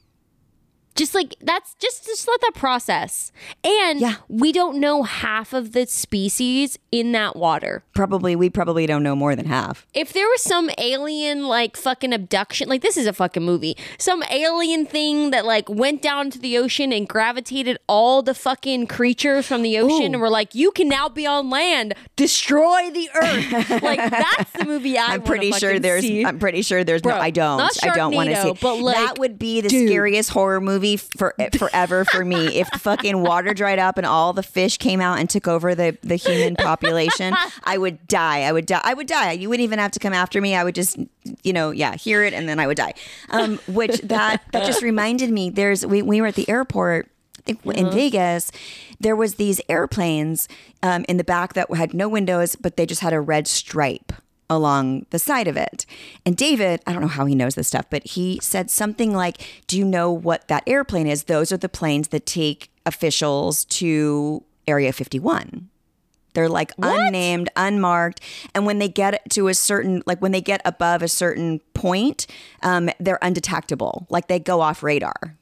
Just like that's just let that process. And we don't know half of the species in that water. We probably don't know more than half. If there was some alien like fucking abduction, like this is a fucking movie, some alien thing that like went down to the ocean and gravitated all the fucking creatures from the ocean and were like, you can now be on land, destroy the earth. Like that's the movie I'm pretty sure there's see. I'm pretty sure there's Bro, no I don't want to see. But like, that would be the scariest horror movie forever for me. If the fucking water dried up and all the fish came out and took over the human population, I would die. I would die. You wouldn't even have to come after me. I would just, hear it and then I would die. Which that just reminded me. We were at the airport. I think in Vegas, there was these airplanes in the back that had no windows, but they just had a red stripe along the side of it. And David, I don't know how he knows this stuff, but he said something like, do you know what that airplane is? Those are the planes that take officials to Area 51. They're like unnamed, unmarked. And when they get to a certain, like when they get above a certain point, they're undetectable. Like they go off radar.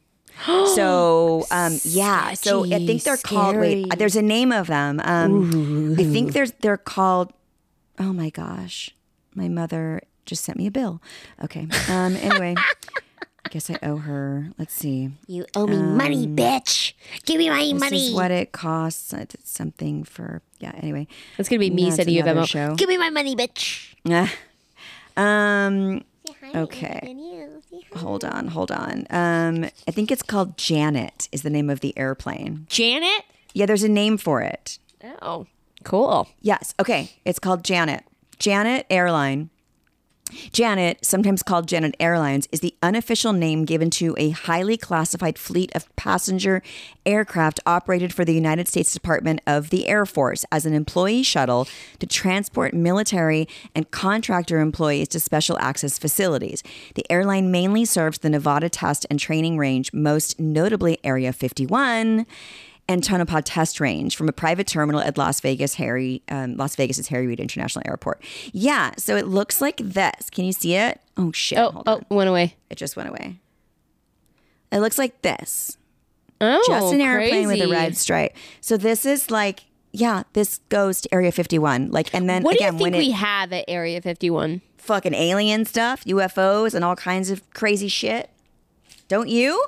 So, so I think they're called, there's a name of them. I think they're called, oh my gosh. My mother just sent me a bill. Okay. Anyway, I guess I owe her. Let's see. You owe me money, bitch. Give me my money. This is what it costs. I did something for. Yeah. Anyway, it's gonna be me sending you a memo. Show. Give me my money, bitch. Okay. Hold on. I think it's called Janet. Is the name of the airplane? Janet? Yeah. There's a name for it. Oh, cool. Yes. Okay. It's called Janet. Janet Airline. Janet, sometimes called Janet Airlines, is the unofficial name given to a highly classified fleet of passenger aircraft operated for the United States Department of the Air Force as an employee shuttle to transport military and contractor employees to special access facilities. The airline mainly serves the Nevada Test and Training Range, most notably Area 51 and Tonopah Test Range from a private terminal at Las Vegas's Harry Reid International Airport. Yeah, so it looks like this. Can you see it? Oh shit! Hold on. Went away. It just went away. It looks like this. Oh, just an airplane with a crazy. red stripe. So this is like, yeah, this goes to Area 51. Like, and then What again, do you think when we have at Area 51? fucking alien stuff, UFOs, and all kinds of crazy shit. Don't you?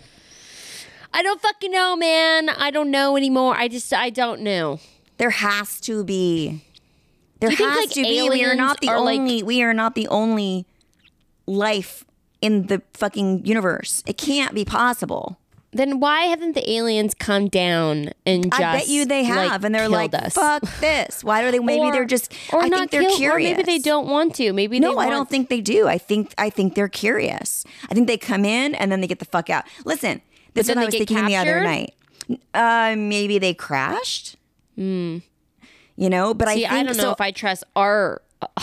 I don't fucking know, man. I don't know anymore. I don't know. There has to be. There Do you think, has like, to be. We are not the aliens are, like- only. We are not the only life in the fucking universe. It can't be possible. Then why haven't the aliens come down and just? I bet you they have, like, and they're like, killed us? "Fuck this." Why do they? Maybe they're just. Or I not think they're killed, curious. Or maybe they don't want to. Maybe No, they want. I don't think they do. I think they're curious. I think they come in and then they get the fuck out. Listen, this is then what I they was get thinking the other captured? night. Maybe they crashed. You know, but See, I think I don't know so. if I trust our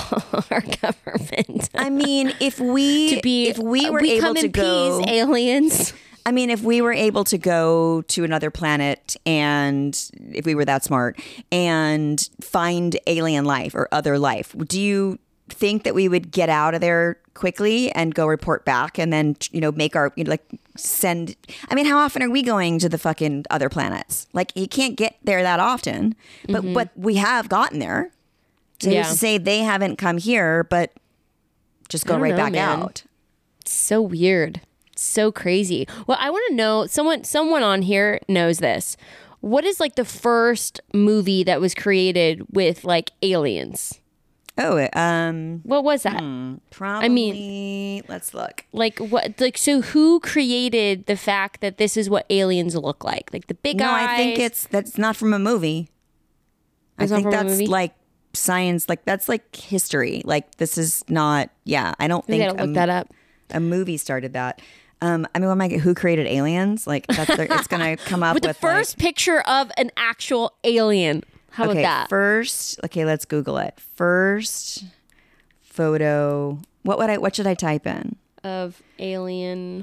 government. I mean, if we were we able come to in go, peace, aliens. I mean, if we were able to go to another planet and if we were that smart and find alien life or other life, do you think that we would get out of there quickly and go report back and then, make our, send, I mean, how often are we going to the fucking other planets? Like, you can't get there that often, but we have gotten there. So who's to say they haven't come here, but just go I don't right know, back man. out. So weird. So crazy. Well, I want to know, someone on here knows this. What is like the first movie that was created with like aliens? Oh, What was that? probably, let's look. Like what? Like so, who created the fact that this is what aliens look like? Like the big No, eyes. I think that's not from a movie. It's I not think from a that's movie? like science, like that's like history. Like this is not, I don't We think gotta look that up. a movie started that. I mean, what am I, who created aliens? Like it's going to come up With the first picture of an actual alien. How okay, about that? let's Google it. First photo. What should I type in? Of alien,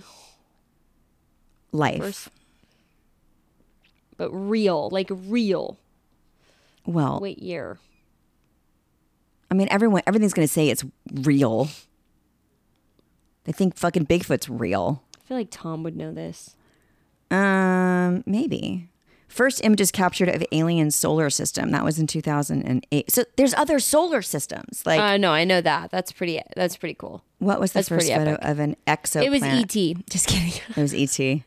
Life. First- but real, like real. Well, Wait, year. I mean, everything's going to say it's real. They think fucking Bigfoot's real. I feel like Tom would know this. Maybe. First images captured of alien solar system. That was in 2008. So there's other solar systems. Like, No, I know that. That's pretty cool. what was the that's first pretty photo epic. of an exoplanet? It was E.T. Just kidding. It was ET.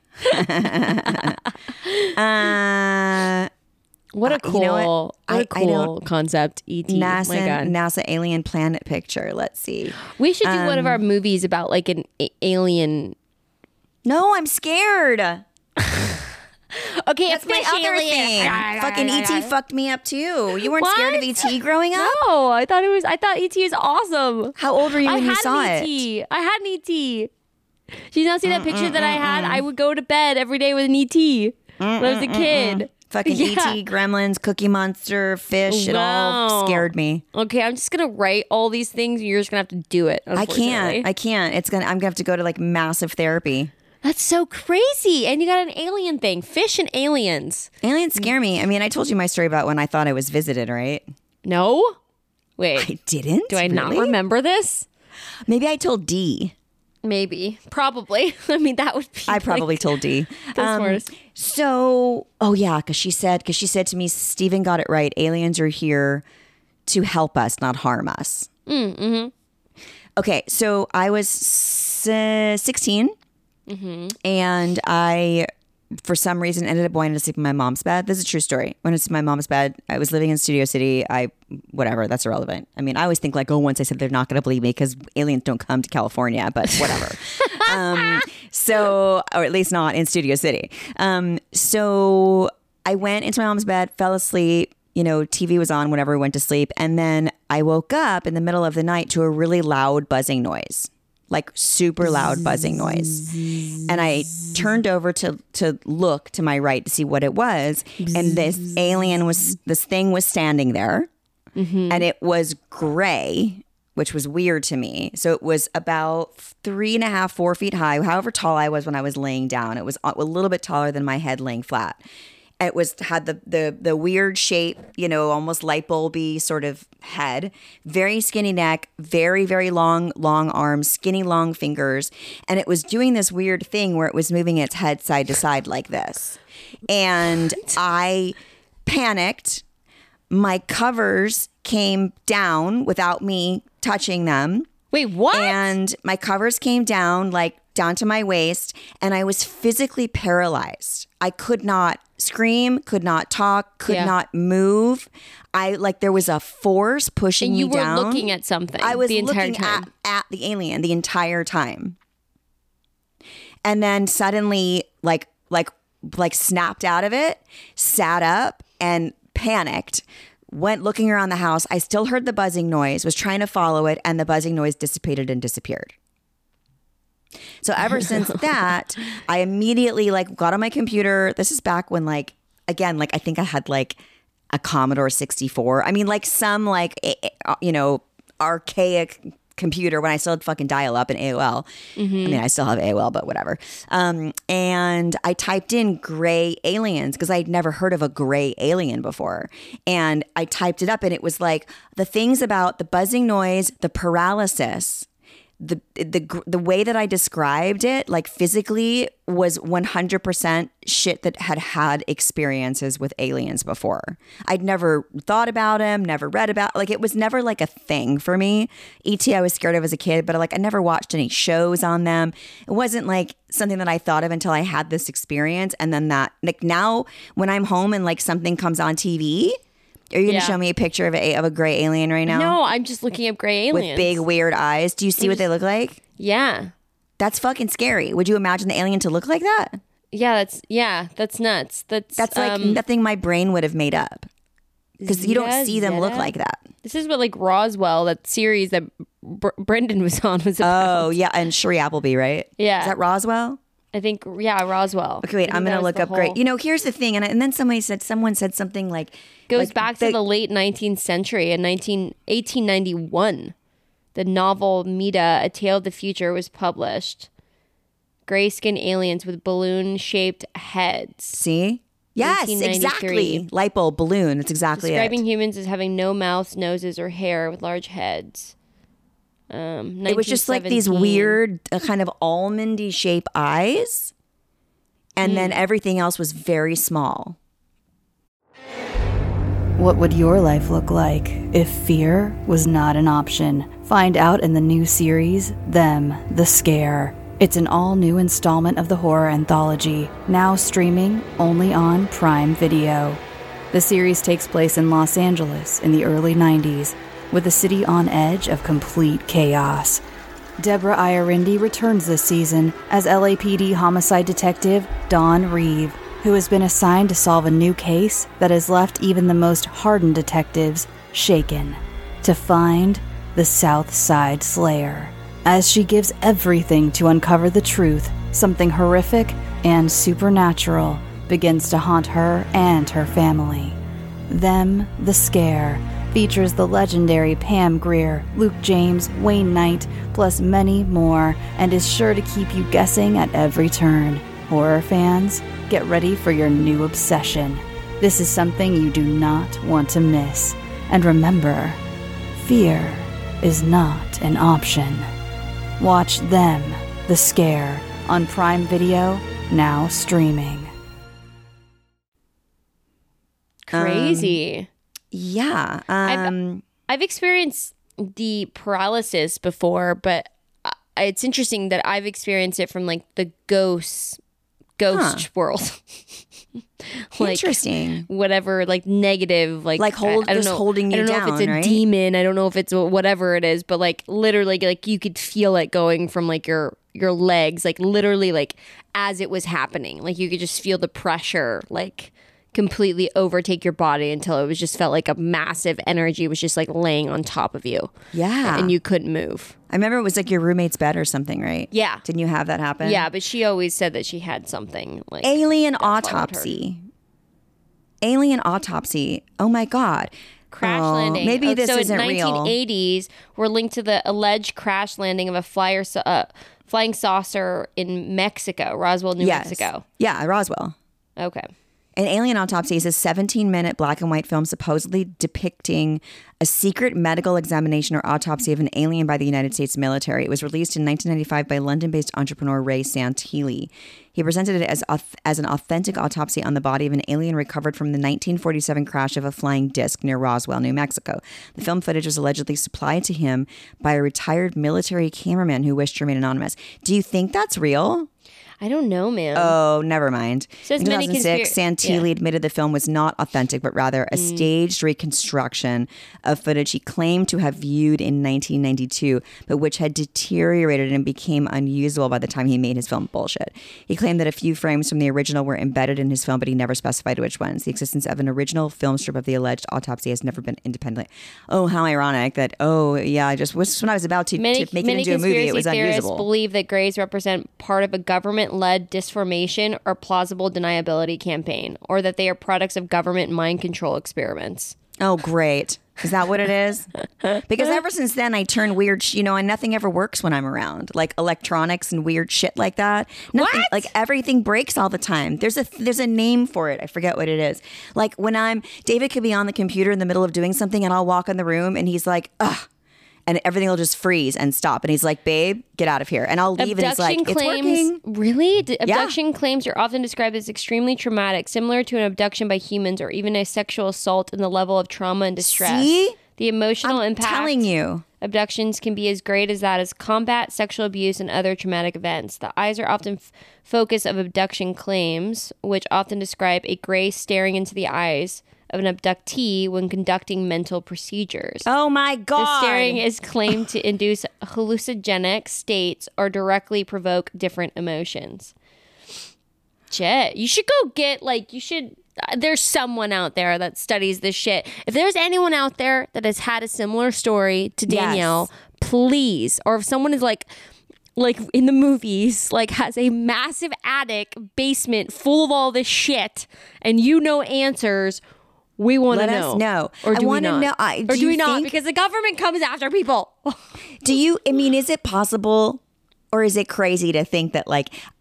What a cool, you know what? I don't- concept. E.T. My God. NASA alien planet picture. Let's see. We should do one of our movies about like an alien. No, I'm scared. Okay, That's a my fish other alien. thing. Fucking ET fucked me up too. You weren't scared of What? ET growing up? No, I thought ET is awesome. How old were you I when you had saw an it? ET. I had an ET. Did you not see that picture that I had? I would go to bed every day with an ET when I was a kid. Fucking Yeah. ET, Gremlins, Cookie Monster, fish. It all Wow. scared me. Okay, I'm just gonna write all these things, and you're just gonna have to do it. I can't. unfortunately. I'm gonna have to go to like massive therapy. That's so crazy. And you got an alien thing. Fish and aliens. Aliens scare me. I mean, I told you my story about when I thought I was visited, right? No? Wait. I didn't. Do I not Really? remember this? Maybe I told D. Maybe. Probably. I mean, that would be I probably told D. the smartest. So, because she said to me, Steven got it right. Aliens are here to help us, not harm us. Mm-hmm. Okay, so I was 16, and I, for some reason, ended up wanting to sleep in my mom's bed. This is a true story. When I was in my mom's bed, I was living in Studio City. Whatever, that's irrelevant. I mean, I always think like, once I said they're not going to believe me because aliens don't come to California, but whatever. So, or at least not in Studio City. So I went into my mom's bed, fell asleep, TV was on whenever we went to sleep. And then I woke up in the middle of the night to a really loud buzzing noise, like super loud buzzing noise. And I turned over to look to my right to see what it was. And this thing was standing there, and it was gray, which was weird to me. So it was about 3.5, 4 feet high, however tall I was when I was laying down. It was a little bit taller than my head laying flat. It had the weird shape, almost light bulby sort of head, very skinny neck, very, very long arms, skinny, long fingers. And it was doing this weird thing where it was moving its head side to side like this. And I panicked. My covers came down without me touching them. Wait, what? And my covers came down, like down to my waist, and I was physically paralyzed. I could not scream, could not talk, could not move. There was a force pushing me down. And you were looking at something. I was the entire looking time. at the alien the entire time. And then suddenly, like snapped out of it, sat up and panicked. Went looking around the house. I still heard the buzzing noise, was trying to follow it, and the buzzing noise dissipated and disappeared. So ever since that, I immediately got on my computer. This is back when I think I had a Commodore 64. I mean, some archaic computer when I still had fucking dial up and AOL. I mean, I still have AOL, but whatever. And I typed in gray aliens because I'd never heard of a gray alien before. And I typed it up and it was the things about the buzzing noise, the paralysis, the way that I described it, physically, was 100% shit that had experiences with aliens before. I'd never thought about them, never read about, it was never a thing for me. E.T. I was scared of as a kid, but I never watched any shows on them. It wasn't something that I thought of until I had this experience. And then that, now when I'm home and something comes on TV, are you going to show me a picture of a gray alien right now? No, I'm just looking up gray aliens. With big, weird eyes. Do you see what they look like? Yeah. That's fucking scary. Would you imagine the alien to look like that? Yeah, that's nuts. That's nothing my brain would have made up. Because you don't see them look like that. This is what Roswell, that series that Brendan was on, was about. Oh, yeah. And Sheree Appleby, right? Yeah. Is that Roswell? I think, Roswell. Okay, wait, I'm going to look up great. Here's the thing. And then someone said something goes back to the late 19th century. In 1891, the novel Mita, A Tale of the Future, was published. Gray-skinned aliens with balloon-shaped heads. See? Yes, exactly. Light bulb, balloon. That's exactly Describing humans as having no mouths, noses, or hair with large heads. It was just these weird kind of almondy shape eyes. And then everything else was very small. What would your life look like if fear was not an option? Find out in the new series, Them, the Scare. It's an all-new installment of the horror anthology, now streaming only on Prime Video. The series takes place in Los Angeles in the early 90s, with the city on edge of complete chaos. Deborah Iorindi returns this season as LAPD homicide detective Dawn Reeve, who has been assigned to solve a new case that has left even the most hardened detectives shaken, to find the South Side Slayer. As she gives everything to uncover the truth, something horrific and supernatural begins to haunt her and her family. Them, the Scare, features the legendary Pam Grier, Luke James, Wayne Knight, plus many more, and is sure to keep you guessing at every turn. Horror fans, get ready for your new obsession. This is something you do not want to miss. And remember, fear is not an option. Watch Them, the Scare, on Prime Video, now streaming. Crazy. Yeah. I've experienced the paralysis before, but it's interesting that I've experienced it from the ghost world. Interesting. Whatever, negative, holding you down. I don't know if it's a demon. I don't know if it's whatever it is, but literally, you could feel it going from your legs, literally, as it was happening. You could just feel the pressure, completely overtake your body until it was just felt like a massive energy was just like laying on top of you. Yeah. And you couldn't move. I remember it was like your roommate's bed or something, right? Yeah. Didn't you have that happen? Yeah, but she always said that she had something like Alien that followed her. autopsy. Alien autopsy. Oh my God. Crash Oh, landing. Maybe this so isn't in real. 1980s were linked to the alleged crash landing of a flying saucer in Mexico, Roswell, New Mexico. Yeah, Roswell. Okay. An Alien Autopsy is a 17-minute black and white film supposedly depicting a secret medical examination or autopsy of an alien by the United States military. It was released in 1995 by London-based entrepreneur Ray Santilli. He presented it as an authentic autopsy on the body of an alien recovered from the 1947 crash of a flying disc near Roswell, New Mexico. The film footage was allegedly supplied to him by a retired military cameraman who wished to remain anonymous. Do you think that's real? I don't know, man. Oh, never mind. Says In many 2006, Santilli admitted the film was not authentic, but rather a staged reconstruction of footage he claimed to have viewed in 1992, but which had deteriorated and became unusable by the time he made his film. Bullshit. He claimed that a few frames from the original were embedded in his film, but he never specified which ones. The existence of an original film strip of the alleged autopsy has never been independently. Oh, how ironic that, just when I was about to make it into a movie, it was theorists unusable. Believe that grays represent part of a government-led disformation or plausible deniability campaign, or that they are products of government mind control experiments. Oh, great. Is that what it is? Because ever since then, I turn weird, and nothing ever works when I'm around. Like electronics and weird shit like that. Nothing, What? like everything breaks all the time. There's a name for it. I forget what it is. Like when David could be on the computer in the middle of doing something and I'll walk in the room and he's like, ugh. And everything will just freeze and stop. And he's like, babe, get out of here. And I'll leave and he's like, it's working. Really? Abduction claims are often described as extremely traumatic, similar to an abduction by humans or even a sexual assault in the level of trauma and distress. See? The emotional impact. Telling you. Abductions can be as great as that as combat, sexual abuse, and other traumatic events. The eyes are often focus of abduction claims, which often describe a gray staring into the eyes of an abductee when conducting mental procedures. Oh my God. The staring is claimed to induce hallucinogenic states or directly provoke different emotions. Shit. You should go get, there's someone out there that studies this shit. If there's anyone out there that has had a similar story to Danielle, please. Or if someone is like in the movies, has a massive attic basement full of all this shit and answers, we want to know. Let us know. Or do I we not? Know, or do we not? Because the government comes after people. Is it possible, or is it crazy to think that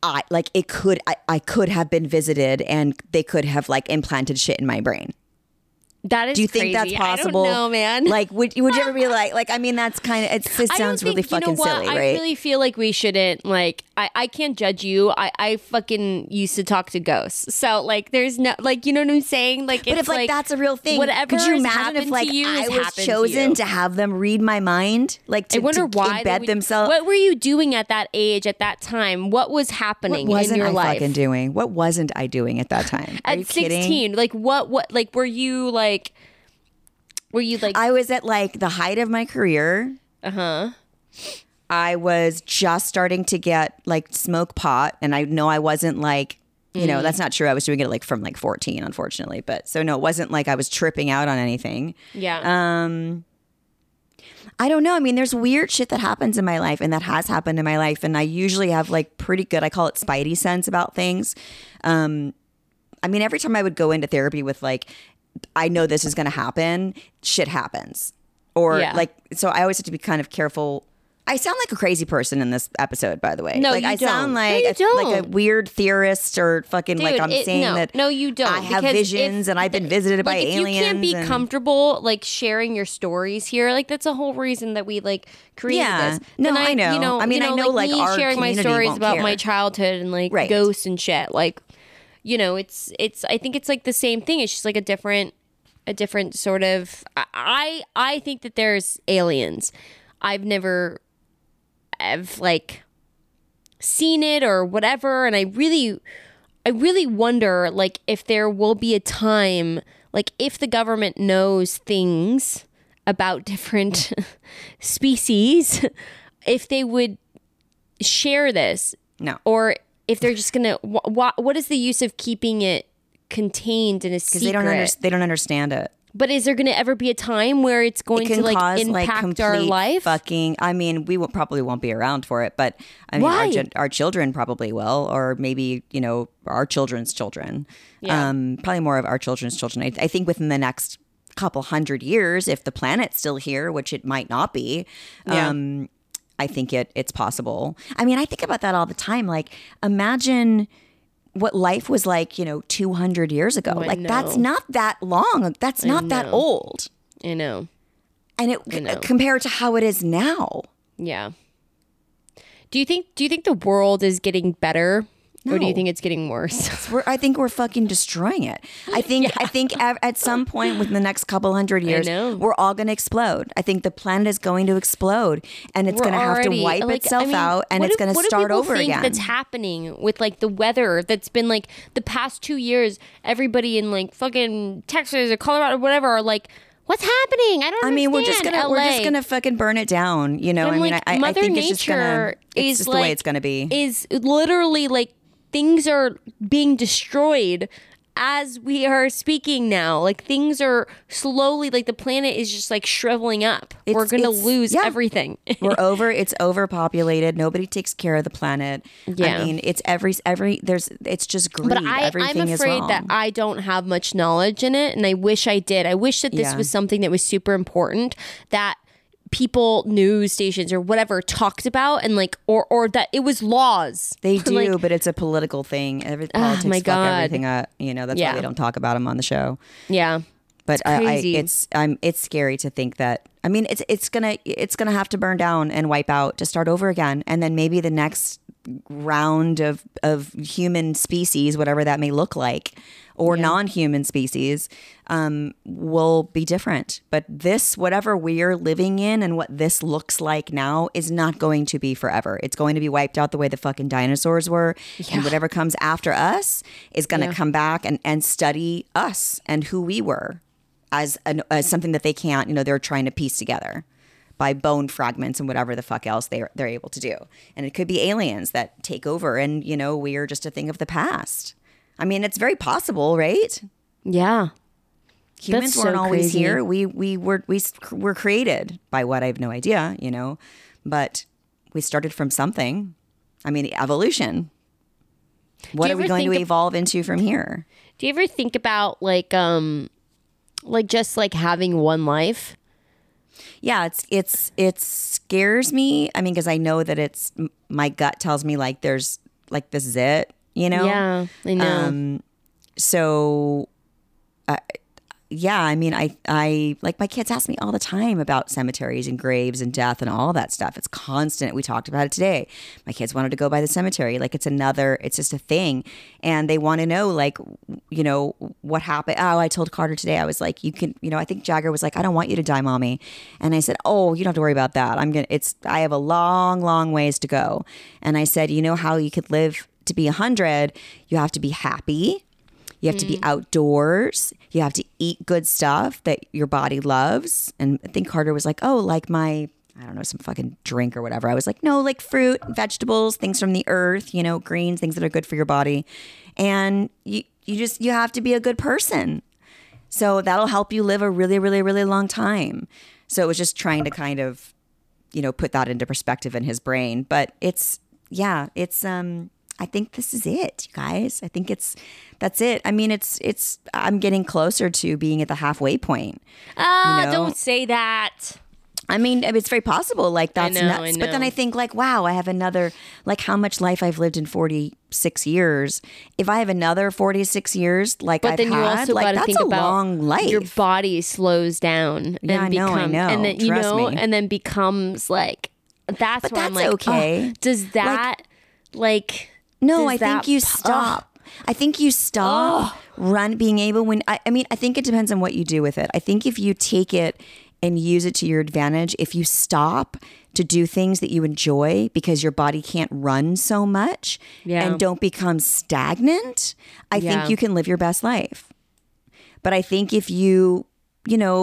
I could have been visited and they could have implanted shit in my brain? That is Do you think crazy. that's possible? I don't know, man. Would you ever be that's kind of, it sounds really fucking silly, right? I really feel like we shouldn't, I can't judge you. I fucking used to talk to ghosts. So, there's no, you know what I'm saying? But if that's a real thing, whatever could you imagine if I was chosen to have them read my mind? I wonder why embed themselves. What were you doing at that age, at that time? What was happening in your life? Fucking doing? What wasn't I doing at that time? Are at you 16, kidding? what were you I was at the height of my career. I was just starting to get smoke pot, and I know I wasn't that's not true. I was doing it from 14, unfortunately. But so no, it wasn't I was tripping out on anything. Yeah. I don't know. There's weird shit that happens in my life and that has happened in my life. And I usually have pretty good, I call it spidey sense about things. Every time I would go into therapy with I know this is going to happen, shit happens. Or so I always have to be kind of careful. I sound like a crazy person in this episode, by the way. No, you I don't. sound No, you don't. like a weird theorist or fucking Dude, I'm saying no, you don't. I have Because visions and I've been visited by aliens. If you can't be comfortable sharing your stories here, that's a whole reason that we created this. No, Then I know. me our sharing my community stories won't about care. my childhood and Right. ghosts and shit. It's I think it's the same thing. It's just a different sort of. I think that there's aliens. I've never have seen it or whatever, and I really wonder if there will be a time if the government knows things about different species, if they would share this. No. Or if they're just gonna what is the use of keeping it contained in a secret. Because they don't understand it. But is there going to ever be a time where it's going to like cause, impact our life? I mean, we probably won't be around for it, but I mean, our children probably will, or maybe, you know, our children's children. Yeah. Probably more of our children's children. I think within the next couple hundred years, if the planet's still here, which it might not be, I think it's possible. I mean, I think about that all the time. Like, imagine what life was like, you know, 200 years ago. Like, that's not that long. That's not that old. I know. And it compared to how it is now. Yeah. Do you think the world is getting better? No. Or do you think it's getting worse? I think we're fucking destroying it. I think at some point within the next couple hundred years, we're all going to explode. I think the planet is going to explode, and it's going to have to wipe itself out, and it's going to start over again. What do people think that's happening with like the weather that's been like the past 2 years? Everybody in like fucking Texas or Colorado or whatever are like, what's happening? I don't understand. I mean, we're just gonna fucking burn it down. You know, I mean, I think it's just the way it's gonna be. Is literally like things are being destroyed as we are speaking now. Like things are slowly, like the planet is just like shriveling up. We're gonna lose everything. It's overpopulated. Nobody takes care of the planet. Yeah. I mean, it's it's just greed. But I'm afraid that I don't have much knowledge in it, and I wish I did. I wish that this was something that was super important, that people, news stations or whatever talked about, and like or that it was laws. They do, like, but it's a political thing. Politics fuck everything up. You know, that's why they don't talk about them on the show. Yeah, but it's scary to think that. I mean, it's gonna have to burn down and wipe out to start over again, and then maybe the next round of human species, whatever that may look like, or non-human species, will be different. But this, whatever we're living in and what this looks like now, is not going to be forever. It's going to be wiped out the way the fucking dinosaurs were. Yeah. And whatever comes after us is going to come back and study us and who we were as something that they can't, you know, they're trying to piece together by bone fragments and whatever the fuck else they're able to do. And it could be aliens that take over and, you know, we are just a thing of the past. I mean, it's very possible, right? Yeah. Humans weren't always here. We were created by what? I have no idea, you know, but we started from something. I mean, evolution. What are we going to evolve into from here? Do you ever think about like just like having one life? Yeah, it scares me. I mean, because I know that my gut tells me like there's like this is it, you know? Yeah, I know. Yeah, I mean, I like my kids ask me all the time about cemeteries and graves and death and all that stuff. It's constant. We talked about it today. My kids wanted to go by the cemetery. Like it's just a thing. And they want to know, like, you know, what happened. Oh, I told Carter today, I was like, you can, you know, I think Jagger was like, I don't want you to die, Mommy. And I said, oh, you don't have to worry about that. I have a long, long ways to go. And I said, you know how you could live to be 100? You have to be happy. You have to be outdoors. You have to eat good stuff that your body loves. And I think Carter was like, oh, like I don't know, some fucking drink or whatever. I was like, no, like fruit, vegetables, things from the earth, you know, greens, things that are good for your body. And you have to be a good person. So that'll help you live a really, really, really long time. So it was just trying to kind of, you know, put that into perspective in his brain. But I think this is it, you guys. I think that's it. I mean, I'm getting closer to being at the halfway point. You know? Don't say that. I mean, it's very possible. Like that's nuts. I know. But then I think like, wow, I have another, like how much life I've lived in 46 years. If I have another 46 years, like but I've then you had, also like that's think a about long life. Your body slows down. Yeah, and I know. And then, you know, and then becomes like, that's where I'm like, okay. Oh, does that like... No, I think you stop. I think you stop being able when, I mean, I think it depends on what you do with it. I think if you take it and use it to your advantage, if you stop to do things that you enjoy because your body can't run so much and don't become stagnant, I think you can live your best life. But I think if you know,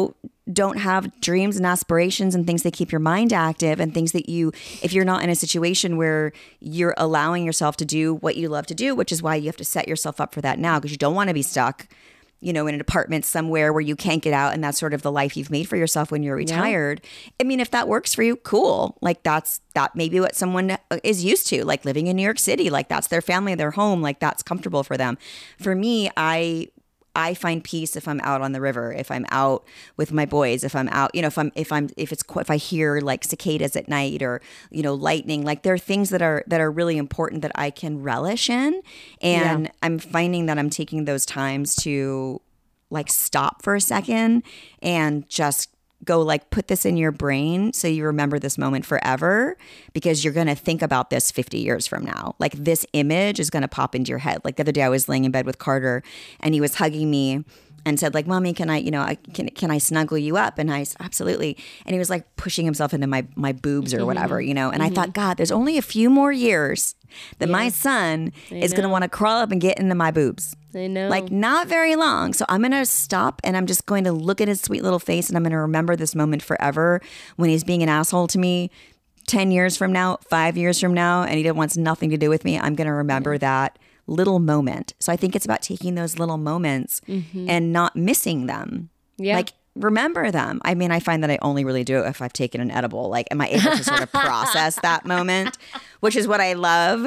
don't have dreams and aspirations and things that keep your mind active and things that if you're not in a situation where you're allowing yourself to do what you love to do, which is why you have to set yourself up for that now, because you don't want to be stuck, in an apartment somewhere where you can't get out, and that's sort of the life you've made for yourself when you're retired. Yeah. I mean, if that works for you, cool. Like that may be what someone is used to, like living in New York City, like that's their family, their home, like that's comfortable for them. For me, I find peace if I'm out on the river, if I'm out with my boys, if I'm out, if I hear like cicadas at night or, lightning, like there are things that are really important that I can relish in. And I'm finding that I'm taking those times to like stop for a second and just go like put this in your brain so you remember this moment forever, because you're going to think about this 50 years from now. Like this image is going to pop into your head. Like the other day I was laying in bed with Carter and he was hugging me and said like, Mommy, can I snuggle you up? And I said, absolutely. And he was like pushing himself into my boobs or whatever, and I thought, God, there's only a few more years that my son is going to want to crawl up and get into my boobs. I know. Like not very long. So I'm going to stop and I'm just going to look at his sweet little face and I'm going to remember this moment forever when he's being an asshole to me 10 years from now, 5 years from now, and he wants nothing to do with me. I'm going to remember that little moment. So I think it's about taking those little moments and not missing them. Yeah. Like remember them. I mean, I find that I only really do it if I've taken an edible. Like, am I able to sort of process that moment, which is what I love.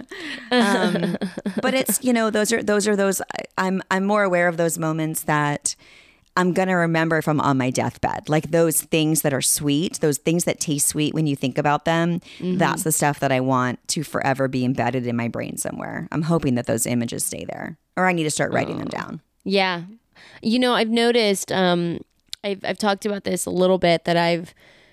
But it's, those. I'm more aware of those moments that I'm going to remember if I'm on my deathbed. Like those things that are sweet, those things that taste sweet when you think about them. That's the stuff that I want to forever be embedded in my brain somewhere. I'm hoping that those images stay there, or I need to start writing them down. Yeah. I've noticed, I've talked about this a little bit, that I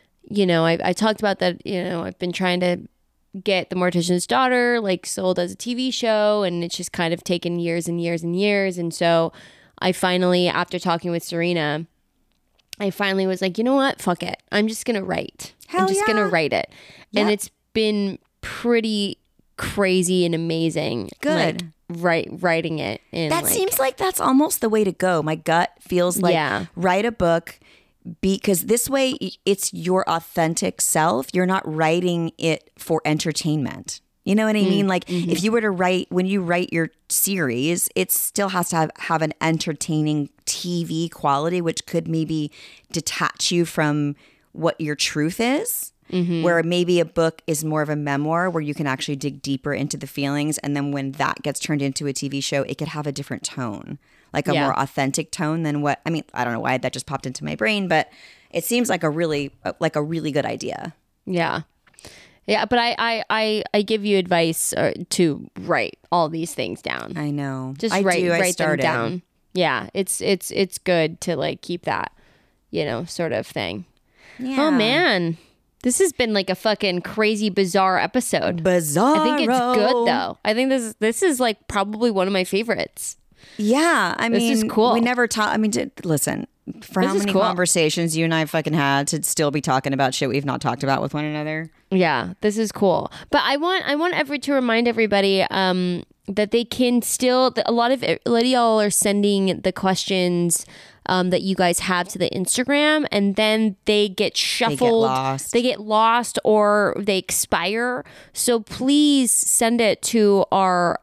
talked about that, I've been trying to get The Mortician's Daughter like sold as a TV show, and it's just kind of taken years and years and years. And so I finally, after talking with Serena, I finally was like, you know what? Fuck it. I'm just going to write. I'm just going to write it. Yep. And it's been pretty crazy and amazing. Good. Writing it. That seems like that's almost the way to go. My gut feels like write a book, because this way it's your authentic self. You're not writing it for entertainment. You know what I mean? Like if you were to when you write your series, it still has to have an entertaining TV quality, which could maybe detach you from what your truth is. Where maybe a book is more of a memoir where you can actually dig deeper into the feelings. And then when that gets turned into a TV show, it could have a different tone, like a more authentic tone than I don't know why that just popped into my brain, but it seems like a really good idea. Yeah. Yeah, but I give you advice to write all these things down. I know. Just write them down. Yeah, it's good to like keep that, sort of thing. Yeah. Oh man, this has been like a fucking crazy bizarre episode. Bizarre. I think it's good though. I think this is like probably one of my favorites. Yeah, this is cool. We never talk. I mean, listen. For how many conversations you and I fucking had to still be talking about shit we've not talked about with one another. Yeah, this is cool. But I want to remind everybody that they can still, a lot of y'all are sending the questions that you guys have to the Instagram, and then they get shuffled. They get lost or they expire. So please send it to our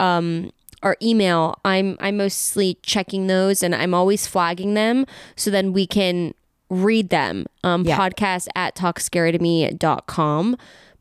email. I'm mostly checking those, and I'm always flagging them so then we can read them. Podcast@talkscarytome.com.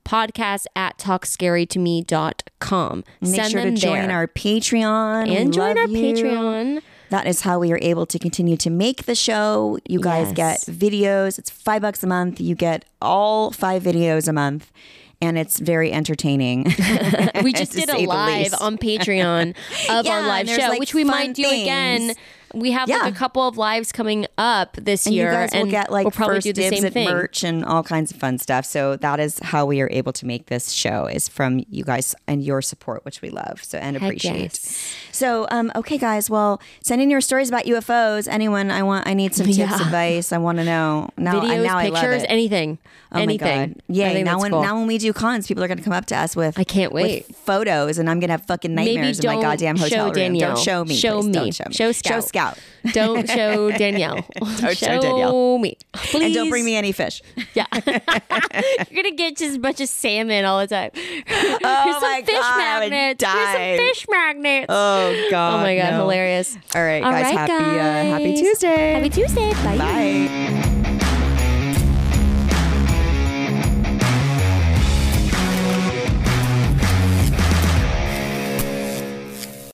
Podcast@talkscarytome.com. Make sure to join our Patreon. And join our Patreon. That is how we are able to continue to make the show. You guys get videos. It's $5 a month. You get all 5 videos a month. And it's very entertaining. We just did a live on Patreon of our live show, like which we might do again. We have like a couple of lives coming up this year. You guys will get like we'll probably first do the dibs same at thing. merch and all kinds of fun stuff. So that is how we are able to make this show, is from you guys and your support, which we love and appreciate. Yes. So, okay, guys. Well, send in your stories about UFOs. Anyone, I need some tips, advice. I want to know. Videos, now pictures, I love it. anything. Oh anything. My God. Yeah. Now when we do cons, people are going to come up to us with I can't wait with photos, and I'm going to have fucking nightmares in my goddamn hotel room. Danielle. Don't show me. Show please. me. Don't show me. Show Scout. Scout. Don't show Danielle. Don't show Danielle. Me. Please. And don't bring me any fish. Yeah. You're going to get just a bunch of salmon all the time. Here's my some fish God, magnets. Here's some fish magnets. Oh, God. Oh, my God. No. Hilarious. All right, guys. Happy Tuesday. Happy Tuesday. Bye. Bye.